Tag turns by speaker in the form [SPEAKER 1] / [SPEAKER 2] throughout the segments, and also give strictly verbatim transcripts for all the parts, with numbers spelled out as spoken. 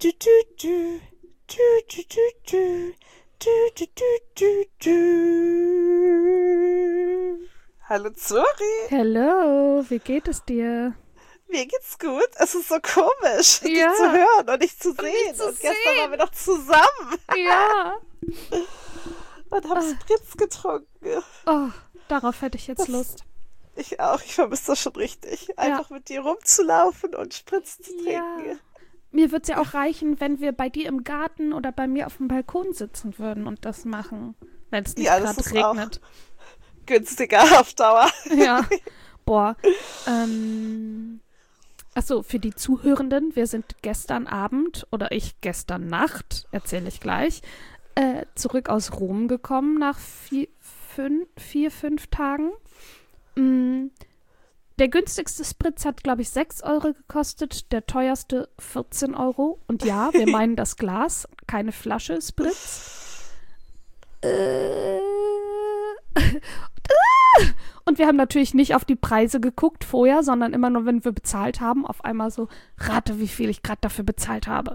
[SPEAKER 1] Du, du, du. Du, du, du, du. Du, du, du, du, du. Hallo Zori.
[SPEAKER 2] Hallo, wie geht es dir?
[SPEAKER 1] Mir geht's gut. Es ist so komisch,
[SPEAKER 2] Ja.
[SPEAKER 1] dich zu hören und dich zu
[SPEAKER 2] Und
[SPEAKER 1] sehen.
[SPEAKER 2] mich zu
[SPEAKER 1] und gestern
[SPEAKER 2] sehen.
[SPEAKER 1] waren wir noch zusammen
[SPEAKER 2] Ja.
[SPEAKER 1] und haben Spritz getrunken.
[SPEAKER 2] Oh, darauf hätte ich jetzt
[SPEAKER 1] Das-
[SPEAKER 2] Lust.
[SPEAKER 1] Ich auch. Ich vermisse das schon richtig. Einfach mit dir rumzulaufen und Spritz zu trinken.
[SPEAKER 2] Ja. Mir würde es ja auch reichen, wenn wir bei dir im Garten oder bei mir auf dem Balkon sitzen würden und das machen, wenn es nicht
[SPEAKER 1] Ja, das
[SPEAKER 2] gerade
[SPEAKER 1] ist auch-
[SPEAKER 2] regnet.
[SPEAKER 1] Günstiger auf Dauer.
[SPEAKER 2] Ja. Boah. Ähm. Achso, für die Zuhörenden, wir sind gestern Abend oder ich gestern Nacht, erzähle ich gleich, äh, zurück aus Rom gekommen nach vier, fünf, vier, fünf Tagen. Mm, Der günstigste Spritz hat, glaube ich, sechs Euro gekostet, der teuerste vierzehn Euro. Und ja, wir meinen das Glas, keine Flasche Spritz. Äh, Und wir haben natürlich nicht auf die Preise geguckt vorher, sondern immer nur, wenn wir bezahlt haben, auf einmal so, rate, wie viel ich gerade dafür bezahlt habe.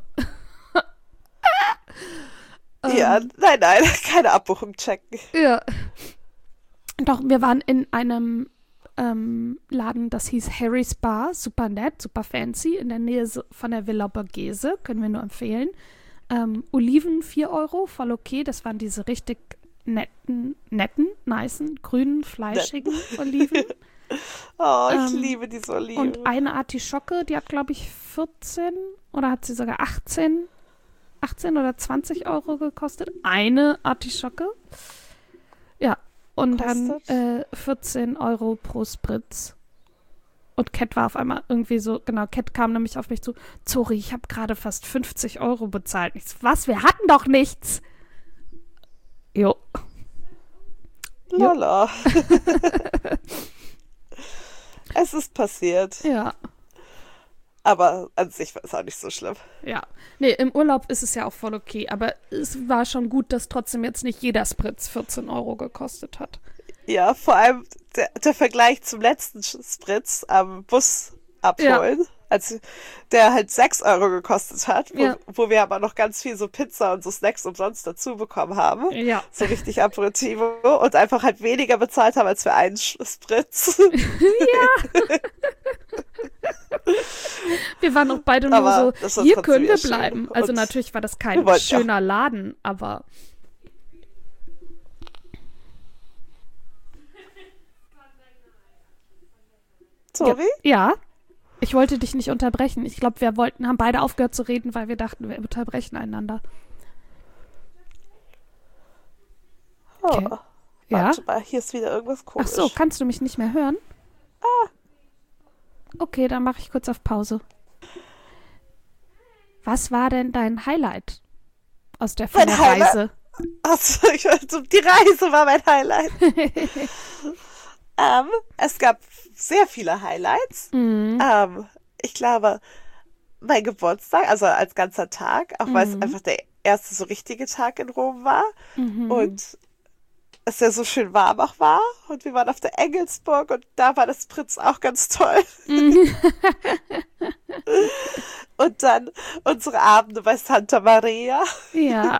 [SPEAKER 1] Ja,
[SPEAKER 2] Ähm,
[SPEAKER 1] nein, nein, keine Abbuchung checken.
[SPEAKER 2] Ja. Doch, wir waren in einem ähm, Laden, das hieß Harry's Bar, super nett, super fancy, in der Nähe so- von der Villa Borghese, können wir nur empfehlen. Ähm, Oliven vier Euro, voll okay, das waren diese richtig netten, netten, nicen, grünen, fleischigen Oliven.
[SPEAKER 1] Oh, ich
[SPEAKER 2] Ähm,
[SPEAKER 1] liebe diese Oliven.
[SPEAKER 2] Und eine Artischocke, die hat, glaube ich, vierzehn oder hat sie sogar achtzehn, achtzehn oder zwanzig Euro gekostet. Eine Artischocke. Ja, und dann
[SPEAKER 1] Kostet?
[SPEAKER 2] äh, vierzehn Euro pro Spritz. Und Cat war auf einmal irgendwie so, genau, Cat kam nämlich auf mich zu, Zori, ich habe gerade fast fünfzig Euro bezahlt. Ich so, was, wir hatten doch nichts. Jo.
[SPEAKER 1] Lala. Es ist passiert.
[SPEAKER 2] Ja.
[SPEAKER 1] Aber an sich war es auch nicht so schlimm.
[SPEAKER 2] Ja, nee, im Urlaub ist es ja auch voll okay, aber es war schon gut, dass trotzdem jetzt nicht jeder Spritz vierzehn Euro gekostet hat.
[SPEAKER 1] Ja, vor allem der, der Vergleich zum letzten Spritz am Bus abholen. Also der halt sechs Euro gekostet hat, wo,
[SPEAKER 2] Ja.
[SPEAKER 1] wo wir aber noch ganz viel so Pizza und so Snacks umsonst dazu bekommen haben.
[SPEAKER 2] Ja.
[SPEAKER 1] So richtig Aperitivo und einfach halt weniger bezahlt haben als für einen Sch- Spritz.
[SPEAKER 2] Wir waren auch beide nur
[SPEAKER 1] Aber
[SPEAKER 2] so,
[SPEAKER 1] das war
[SPEAKER 2] hier
[SPEAKER 1] trotzdem
[SPEAKER 2] können wir
[SPEAKER 1] wieder schön.
[SPEAKER 2] bleiben. Also
[SPEAKER 1] Und
[SPEAKER 2] natürlich war das
[SPEAKER 1] wir
[SPEAKER 2] kein
[SPEAKER 1] wollten ja
[SPEAKER 2] schöner Laden, aber
[SPEAKER 1] Sorry?
[SPEAKER 2] ja, ich wollte dich nicht unterbrechen. Ich glaube, wir wollten, haben beide aufgehört zu reden, weil wir dachten, wir unterbrechen einander.
[SPEAKER 1] Oh.
[SPEAKER 2] Okay. Ja?
[SPEAKER 1] Warte mal, hier ist wieder irgendwas
[SPEAKER 2] Ach
[SPEAKER 1] komisch.
[SPEAKER 2] so, kannst du mich nicht mehr hören? Ah. Okay, dann mache ich kurz auf Pause. Was war denn dein Highlight aus der von
[SPEAKER 1] Mein
[SPEAKER 2] der
[SPEAKER 1] Highlight?
[SPEAKER 2] Reise?
[SPEAKER 1] Achso, ich weiß, die Reise war mein Highlight. ähm, es gab sehr viele Highlights.
[SPEAKER 2] Mhm.
[SPEAKER 1] Ähm, ich glaube, mein Geburtstag, also als ganzer Tag, auch weil es
[SPEAKER 2] Mhm.
[SPEAKER 1] einfach der erste so richtige Tag in Rom war
[SPEAKER 2] Mhm.
[SPEAKER 1] und es ja so schön warm auch war und wir waren auf der Engelsburg und da war das Spritz auch ganz toll.
[SPEAKER 2] Mhm.
[SPEAKER 1] Und dann unsere Abende bei Santa Maria.
[SPEAKER 2] Ja.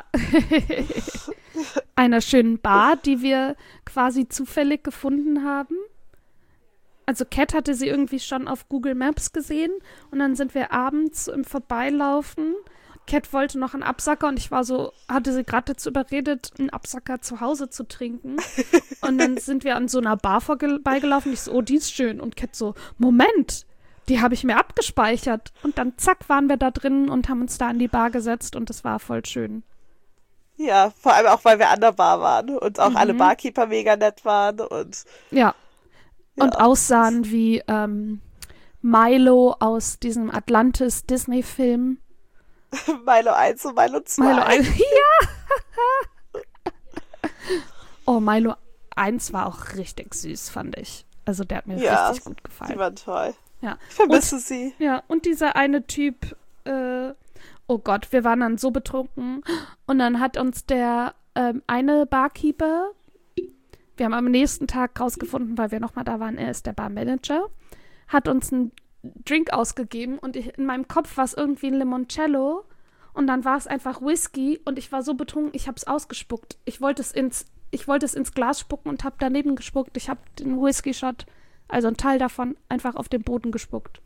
[SPEAKER 2] Einer schönen Bar, die wir quasi zufällig gefunden haben. Also Cat hatte sie irgendwie schon auf Google Maps gesehen und dann sind wir abends im Vorbeilaufen. Cat wollte noch einen Absacker und ich war so, hatte sie gerade dazu überredet, einen Absacker zu Hause zu trinken. Und dann sind wir an so einer Bar vorbeigelaufen. Ich so, oh, die ist schön. Und Cat so, Moment, die habe ich mir abgespeichert. Und dann zack, waren wir da drin und haben uns da an die Bar gesetzt und das war voll schön.
[SPEAKER 1] Ja, vor allem auch, weil wir an der Bar waren und auch alle
[SPEAKER 2] Mhm.
[SPEAKER 1] Barkeeper mega nett waren und
[SPEAKER 2] Ja. Und
[SPEAKER 1] ja.
[SPEAKER 2] aussahen wie ähm, Milo aus diesem Atlantis-Disney-Film.
[SPEAKER 1] Milo eins und Milo zwei.
[SPEAKER 2] Milo eins. Ja! Oh, Milo eins war auch richtig süß, fand ich. Also der hat mir
[SPEAKER 1] Ja,
[SPEAKER 2] richtig gut
[SPEAKER 1] die
[SPEAKER 2] gefallen.
[SPEAKER 1] waren toll.
[SPEAKER 2] Ja.
[SPEAKER 1] Ich vermisse sie.
[SPEAKER 2] Ja, und dieser eine Typ, äh, oh Gott, wir waren dann so betrunken. Und dann hat uns der ähm, eine Barkeeper, wir haben am nächsten Tag rausgefunden, weil wir nochmal da waren, er ist der Barmanager, hat uns einen Drink ausgegeben und ich, in meinem Kopf war es irgendwie ein Limoncello. und dann war es einfach Whisky und ich war so betrunken, ich habe es ausgespuckt. Ich wollte es ins, ich wollte es ins Glas spucken und habe daneben gespuckt. Ich habe den Whisky-Shot, also einen Teil davon, einfach auf den Boden gespuckt.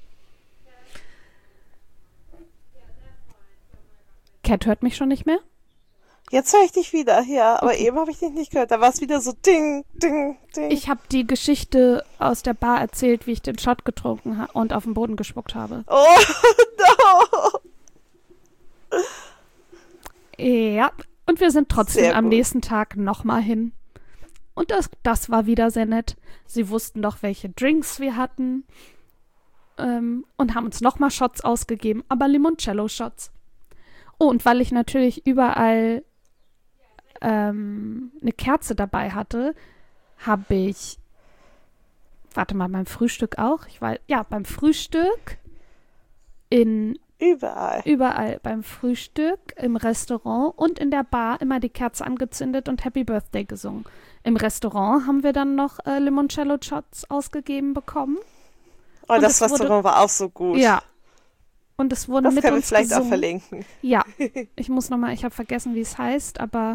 [SPEAKER 2] Cat hört mich schon nicht mehr?
[SPEAKER 1] Jetzt höre ich dich wieder, ja, aber
[SPEAKER 2] Okay.
[SPEAKER 1] eben habe ich dich nicht gehört. Da war es wieder so ding, ding, ding.
[SPEAKER 2] Ich habe die Geschichte aus der Bar erzählt, wie ich den Shot getrunken ha- und auf den Boden gespuckt habe.
[SPEAKER 1] Oh, no!
[SPEAKER 2] Ja, und wir sind trotzdem
[SPEAKER 1] Sehr
[SPEAKER 2] am
[SPEAKER 1] gut.
[SPEAKER 2] nächsten Tag nochmal hin. Und das, das war wieder sehr nett. Sie wussten doch, welche Drinks wir hatten. Ähm, und haben uns nochmal Shots ausgegeben, aber Limoncello-Shots. Oh, und weil ich natürlich überall ähm, eine Kerze dabei hatte, habe ich, warte mal, beim Frühstück auch? Ich weiß, ja, beim Frühstück in
[SPEAKER 1] Überall.
[SPEAKER 2] überall beim Frühstück, im Restaurant und in der Bar immer die Kerze angezündet und Happy Birthday gesungen. Im Restaurant haben wir dann noch äh, Limoncello-Shots ausgegeben bekommen.
[SPEAKER 1] Oh,
[SPEAKER 2] Und
[SPEAKER 1] das
[SPEAKER 2] es wurde-
[SPEAKER 1] Restaurant war auch so gut.
[SPEAKER 2] Ja. Und es wurde
[SPEAKER 1] Das
[SPEAKER 2] mit
[SPEAKER 1] können wir
[SPEAKER 2] uns
[SPEAKER 1] vielleicht
[SPEAKER 2] gesungen.
[SPEAKER 1] auch verlinken.
[SPEAKER 2] Ja, ich muss nochmal, ich habe vergessen, wie es heißt, aber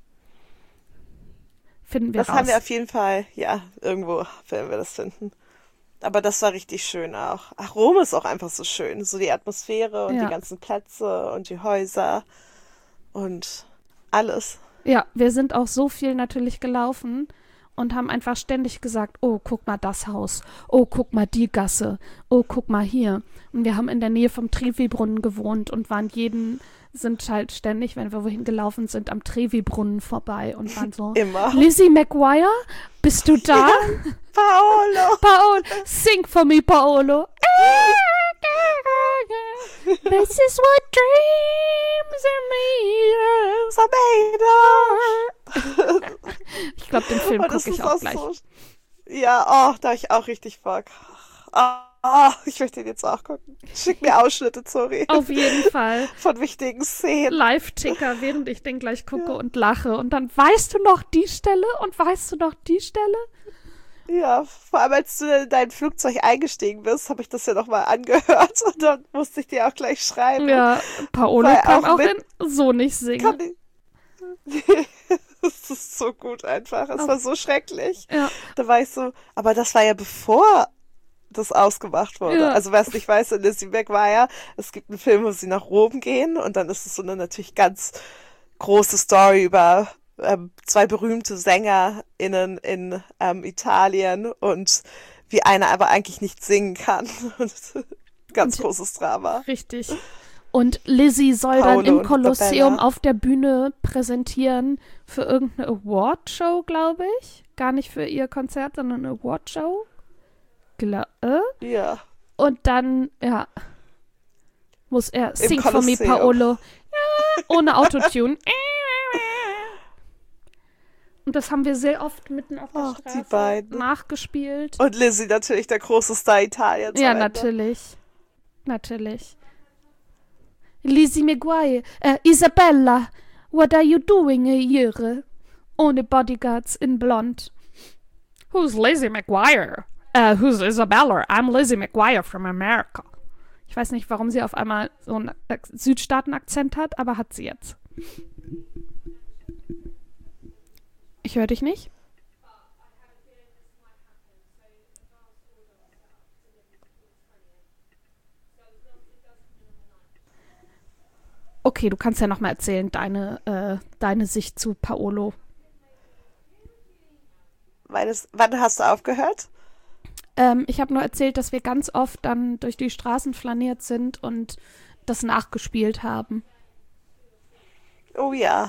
[SPEAKER 2] finden wir
[SPEAKER 1] Das
[SPEAKER 2] raus.
[SPEAKER 1] haben wir auf jeden Fall, ja, irgendwo werden wir das finden. Aber das war richtig schön auch. Ach, Rom ist auch einfach so schön. So die Atmosphäre und
[SPEAKER 2] Ja.
[SPEAKER 1] die ganzen Plätze und die Häuser und alles.
[SPEAKER 2] Ja, wir sind auch so viel natürlich gelaufen und haben einfach ständig gesagt, oh, guck mal das Haus, oh, guck mal die Gasse, oh, guck mal hier. Und wir haben in der Nähe vom Trevi-Brunnen gewohnt und waren jeden, sind halt ständig, wenn wir wohin gelaufen sind, am Trevi-Brunnen vorbei und waren so,
[SPEAKER 1] Immer.
[SPEAKER 2] Lizzie McGuire, bist du da?
[SPEAKER 1] Paolo!
[SPEAKER 2] Paolo, sing for me, Paolo. This is what dreams are made of.
[SPEAKER 1] So made of.
[SPEAKER 2] Ich glaube, den Film
[SPEAKER 1] Und das
[SPEAKER 2] gucke ich
[SPEAKER 1] ist
[SPEAKER 2] auch gleich.
[SPEAKER 1] so. Ja, oh, da habe ich auch richtig Bock. Oh, ich möchte den jetzt auch gucken. Schick mir Ausschnitte, sorry.
[SPEAKER 2] Auf jeden Fall.
[SPEAKER 1] Von wichtigen Szenen.
[SPEAKER 2] Live-Ticker, während ich den gleich gucke
[SPEAKER 1] Ja.
[SPEAKER 2] und lache. Und dann weißt du noch die Stelle und weißt du noch die Stelle?
[SPEAKER 1] Ja, vor allem als du in dein Flugzeug eingestiegen bist, habe ich das ja nochmal angehört und dann musste ich dir auch gleich schreiben.
[SPEAKER 2] Ja, Paolo
[SPEAKER 1] Weil
[SPEAKER 2] kann
[SPEAKER 1] auch
[SPEAKER 2] auch
[SPEAKER 1] mit-
[SPEAKER 2] in so nicht singen.
[SPEAKER 1] Kann ich... Das ist so gut einfach. Es
[SPEAKER 2] Auf-
[SPEAKER 1] war so schrecklich.
[SPEAKER 2] Ja,
[SPEAKER 1] Da war ich so, aber das war ja bevor das ausgemacht wurde.
[SPEAKER 2] Ja.
[SPEAKER 1] Also wer es nicht weiß, in Lizzie McGuire, es gibt einen Film, wo sie nach Rom gehen und dann ist es so eine natürlich ganz große Story über ähm, zwei berühmte SängerInnen in ähm, Italien und wie einer aber eigentlich nicht singen kann. Und ganz
[SPEAKER 2] Und-
[SPEAKER 1] großes Drama.
[SPEAKER 2] richtig. Und Lizzie soll
[SPEAKER 1] Paolo
[SPEAKER 2] dann im
[SPEAKER 1] und
[SPEAKER 2] Kolosseum
[SPEAKER 1] Isabella.
[SPEAKER 2] auf der Bühne präsentieren für irgendeine Awardshow, glaube ich. Gar nicht für ihr Konzert, sondern eine Awardshow. Gla äh?
[SPEAKER 1] Ja.
[SPEAKER 2] Und dann, ja, muss er
[SPEAKER 1] Im
[SPEAKER 2] Sing for me,
[SPEAKER 1] Kolosseum.
[SPEAKER 2] Paolo. Ja, ohne Autotune. Und das haben wir sehr oft mitten auf der
[SPEAKER 1] Ach, die
[SPEAKER 2] Straße
[SPEAKER 1] beiden.
[SPEAKER 2] nachgespielt.
[SPEAKER 1] Und Lizzie natürlich der große Star Italiens.
[SPEAKER 2] Ja,
[SPEAKER 1] am Ende.
[SPEAKER 2] natürlich. Natürlich. Lizzie McGuire, äh, Isabella, what are you doing here? Ohne Bodyguards in blond. Who's Lizzie McGuire? Uh, who's Isabella? I'm Lizzie McGuire from America. Ich weiß nicht, warum sie auf einmal so einen Ak- Südstaaten-Akzent hat, aber hat sie jetzt. Ich höre dich nicht. Okay, du kannst ja noch mal erzählen, deine, äh, deine Sicht zu Paolo.
[SPEAKER 1] Meines, wann hast du aufgehört?
[SPEAKER 2] Ähm, ich habe nur erzählt, dass wir ganz oft dann durch die Straßen flaniert sind und das nachgespielt haben.
[SPEAKER 1] Oh ja.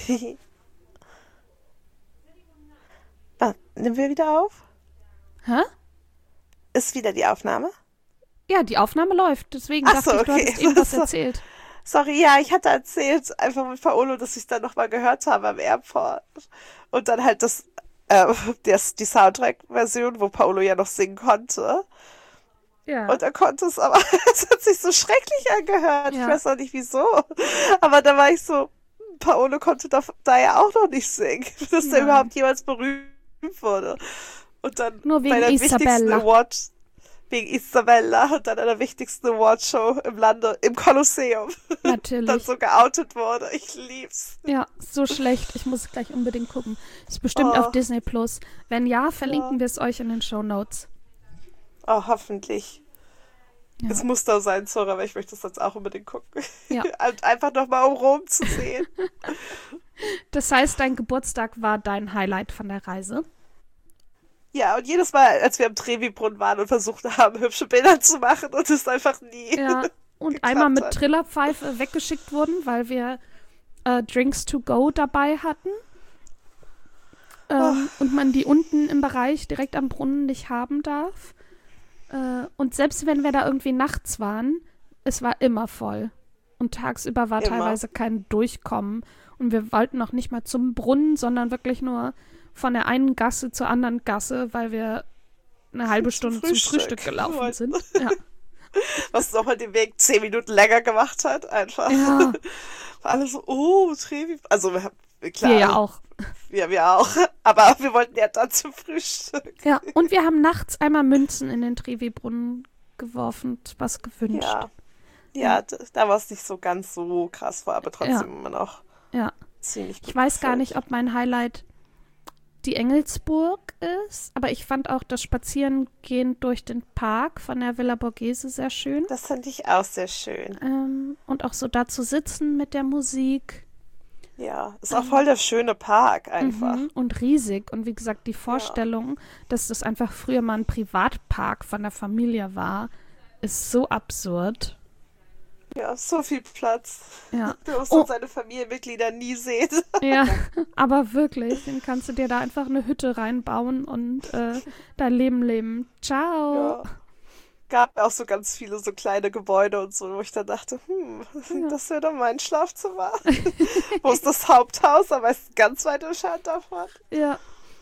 [SPEAKER 1] Ah, nehmen wir wieder auf?
[SPEAKER 2] Hä?
[SPEAKER 1] Ist wieder die Aufnahme?
[SPEAKER 2] Ja, die Aufnahme läuft. Deswegen
[SPEAKER 1] Ach
[SPEAKER 2] dachte
[SPEAKER 1] so,
[SPEAKER 2] ich, du
[SPEAKER 1] okay.
[SPEAKER 2] hattest eben was
[SPEAKER 1] So.
[SPEAKER 2] erzählt.
[SPEAKER 1] Sorry, ja, ich hatte erzählt, einfach mit Paolo, dass ich es dann nochmal gehört habe am Airport. Und dann halt das, äh, das die Soundtrack-Version, wo Paolo ja noch singen konnte.
[SPEAKER 2] Ja.
[SPEAKER 1] Und er konnte es, aber es hat sich so schrecklich angehört.
[SPEAKER 2] Ja.
[SPEAKER 1] Ich weiß auch nicht wieso. Aber da war ich so, Paolo konnte da, da ja auch noch nicht singen, dass er
[SPEAKER 2] Ja.
[SPEAKER 1] überhaupt jemals berühmt wurde. Und dann
[SPEAKER 2] Nur wegen
[SPEAKER 1] bei der
[SPEAKER 2] Isabella.
[SPEAKER 1] wichtigsten Award, wegen Isabella und dann einer wichtigsten Awardshow im Lande, im Kolosseum,
[SPEAKER 2] Natürlich.
[SPEAKER 1] dann so geoutet wurde. Ich lieb's.
[SPEAKER 2] Ja, so schlecht. Ich muss gleich unbedingt gucken. Ist bestimmt
[SPEAKER 1] Oh.
[SPEAKER 2] auf Disney Plus. Wenn ja, verlinken
[SPEAKER 1] Ja.
[SPEAKER 2] wir es euch in den Shownotes.
[SPEAKER 1] Oh, hoffentlich.
[SPEAKER 2] Ja.
[SPEAKER 1] Es muss da sein, sorry, aber ich möchte das jetzt auch unbedingt gucken.
[SPEAKER 2] Ja.
[SPEAKER 1] Und einfach nochmal, um Rom zu sehen.
[SPEAKER 2] Das heißt, dein Geburtstag war dein Highlight von der Reise.
[SPEAKER 1] Ja, und jedes Mal, als wir am Trevi-Brunnen waren und versucht haben, hübsche Bilder zu machen und es einfach nie.
[SPEAKER 2] Ja, und
[SPEAKER 1] geklappt
[SPEAKER 2] einmal mit
[SPEAKER 1] hat.
[SPEAKER 2] Trillerpfeife weggeschickt wurden, weil wir äh, Drinks to go dabei hatten. Ähm, und man die unten im Bereich direkt am Brunnen nicht haben darf. Äh, und selbst wenn wir da irgendwie nachts waren, es war immer voll. Und tagsüber war
[SPEAKER 1] Immer.
[SPEAKER 2] teilweise kein Durchkommen. Und wir wollten noch nicht mal zum Brunnen, sondern wirklich nur von der einen Gasse zur anderen Gasse, weil wir eine halbe
[SPEAKER 1] Zum
[SPEAKER 2] Stunde zum
[SPEAKER 1] Frühstück
[SPEAKER 2] Frühstück gelaufen
[SPEAKER 1] wollten.
[SPEAKER 2] sind. Ja.
[SPEAKER 1] Was nochmal den Weg zehn Minuten länger gemacht hat, einfach.
[SPEAKER 2] Ja.
[SPEAKER 1] War alle so, oh, Trevi. Also, wir haben, klar.
[SPEAKER 2] Wir ja auch.
[SPEAKER 1] Wir, wir auch. Aber wir wollten ja dann zum Frühstück.
[SPEAKER 2] Ja, und wir haben nachts einmal Münzen in den Trevi-Brunnen geworfen, was gewünscht.
[SPEAKER 1] Ja. Ja, d- da war es nicht so ganz so krass war, aber trotzdem
[SPEAKER 2] Ja.
[SPEAKER 1] immer noch
[SPEAKER 2] Ja.
[SPEAKER 1] ziemlich gut.
[SPEAKER 2] Ich weiß gar
[SPEAKER 1] gefüllt.
[SPEAKER 2] nicht, ob mein Highlight die Engelsburg ist, aber ich fand auch das Spazierengehen durch den Park von der Villa Borghese sehr schön.
[SPEAKER 1] Das fand ich auch sehr schön.
[SPEAKER 2] Ähm, und auch so da zu sitzen mit der Musik.
[SPEAKER 1] Ja, ist auch voll der schöne Park einfach.
[SPEAKER 2] Mhm, und riesig. Und wie gesagt, die Vorstellung, dass das einfach früher mal ein Privatpark von der Familie war, ist so absurd.
[SPEAKER 1] Ja, so viel Platz.
[SPEAKER 2] Ja.
[SPEAKER 1] Du musst
[SPEAKER 2] Oh.
[SPEAKER 1] seine Familienmitglieder nie sehen.
[SPEAKER 2] Ja, aber wirklich, dann kannst du dir da einfach eine Hütte reinbauen und äh, dein Leben leben. Ciao.
[SPEAKER 1] Ja. Gab auch so ganz viele so kleine Gebäude und so, wo ich dann dachte, hm,
[SPEAKER 2] Ja.
[SPEAKER 1] das wäre doch mein Schlafzimmer. Wo ist das Haupthaus, aber ist ganz weit entfernt davon.
[SPEAKER 2] Ja.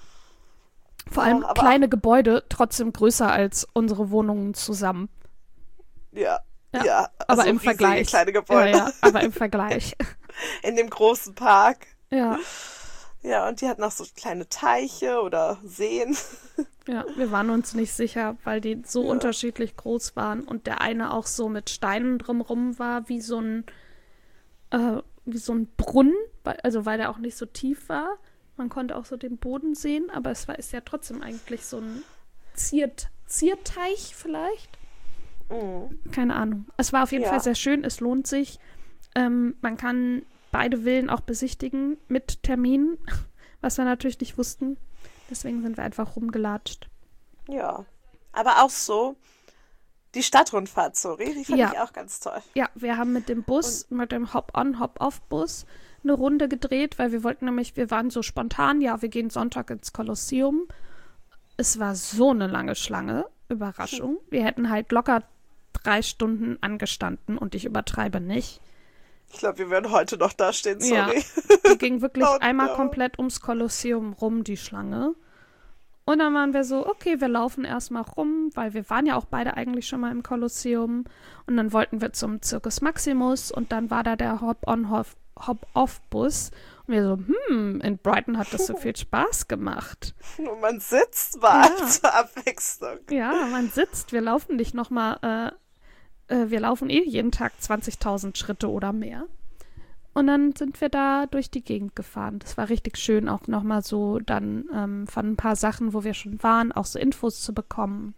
[SPEAKER 2] Vor
[SPEAKER 1] Ja,
[SPEAKER 2] allem
[SPEAKER 1] aber
[SPEAKER 2] kleine Gebäude, trotzdem größer als unsere Wohnungen zusammen.
[SPEAKER 1] Ja,
[SPEAKER 2] Ja,
[SPEAKER 1] ja,
[SPEAKER 2] Aber
[SPEAKER 1] also
[SPEAKER 2] im
[SPEAKER 1] riesige
[SPEAKER 2] Vergleich.
[SPEAKER 1] kleine Gebäude
[SPEAKER 2] Ja, ja, aber im Vergleich.
[SPEAKER 1] in dem großen Park.
[SPEAKER 2] Ja,
[SPEAKER 1] Ja, und die hatten auch so kleine Teiche oder Seen.
[SPEAKER 2] ja, wir waren uns nicht sicher, weil die so
[SPEAKER 1] Ja.
[SPEAKER 2] unterschiedlich groß waren und der eine auch so mit Steinen drumrum war, wie so ein, äh, wie so ein Brunnen, weil- also weil der auch nicht so tief war. Man konnte auch so den Boden sehen, aber es war ist ja trotzdem eigentlich so ein Ziert, Zierteich vielleicht.
[SPEAKER 1] Mhm.
[SPEAKER 2] Keine Ahnung. Es war auf jeden
[SPEAKER 1] Ja.
[SPEAKER 2] Fall sehr schön, es lohnt sich. Ähm, man kann beide Villen auch besichtigen mit Termin, was wir natürlich nicht wussten. Deswegen sind wir einfach rumgelatscht.
[SPEAKER 1] Ja, aber auch so die Stadtrundfahrt, sorry, die fand
[SPEAKER 2] Ja.
[SPEAKER 1] ich auch ganz toll.
[SPEAKER 2] Ja, wir haben mit dem Bus, mit dem Hop-on, Hop-off-Bus eine Runde gedreht, weil wir wollten nämlich, wir waren so spontan, ja, wir gehen Sonntag ins Kolosseum. Es war so eine lange Schlange, Überraschung. Wir hätten halt locker drei Stunden angestanden und ich übertreibe nicht.
[SPEAKER 1] Ich glaube, wir werden heute noch da stehen, sorry.
[SPEAKER 2] Die ging wirklich
[SPEAKER 1] Oh
[SPEAKER 2] einmal
[SPEAKER 1] no.
[SPEAKER 2] komplett ums Kolosseum rum, die Schlange. Und dann waren wir so, okay, wir laufen erstmal rum, weil wir waren ja auch beide eigentlich schon mal im Kolosseum. Und dann wollten wir zum Circus Maximus und dann war da der Hop-on, Hop- Hop-off-Bus. Und wir so, hm, in Brighton hat das so viel Spaß gemacht.
[SPEAKER 1] Und man sitzt mal
[SPEAKER 2] Ja.
[SPEAKER 1] zur Abwechslung.
[SPEAKER 2] Ja, man sitzt, wir laufen nicht nochmal, äh, äh, wir laufen eh jeden Tag zwanzigtausend Schritte oder mehr. Und dann sind wir da durch die Gegend gefahren. Das war richtig schön, auch nochmal so dann ähm, von ein paar Sachen, wo wir schon waren, auch so Infos zu bekommen.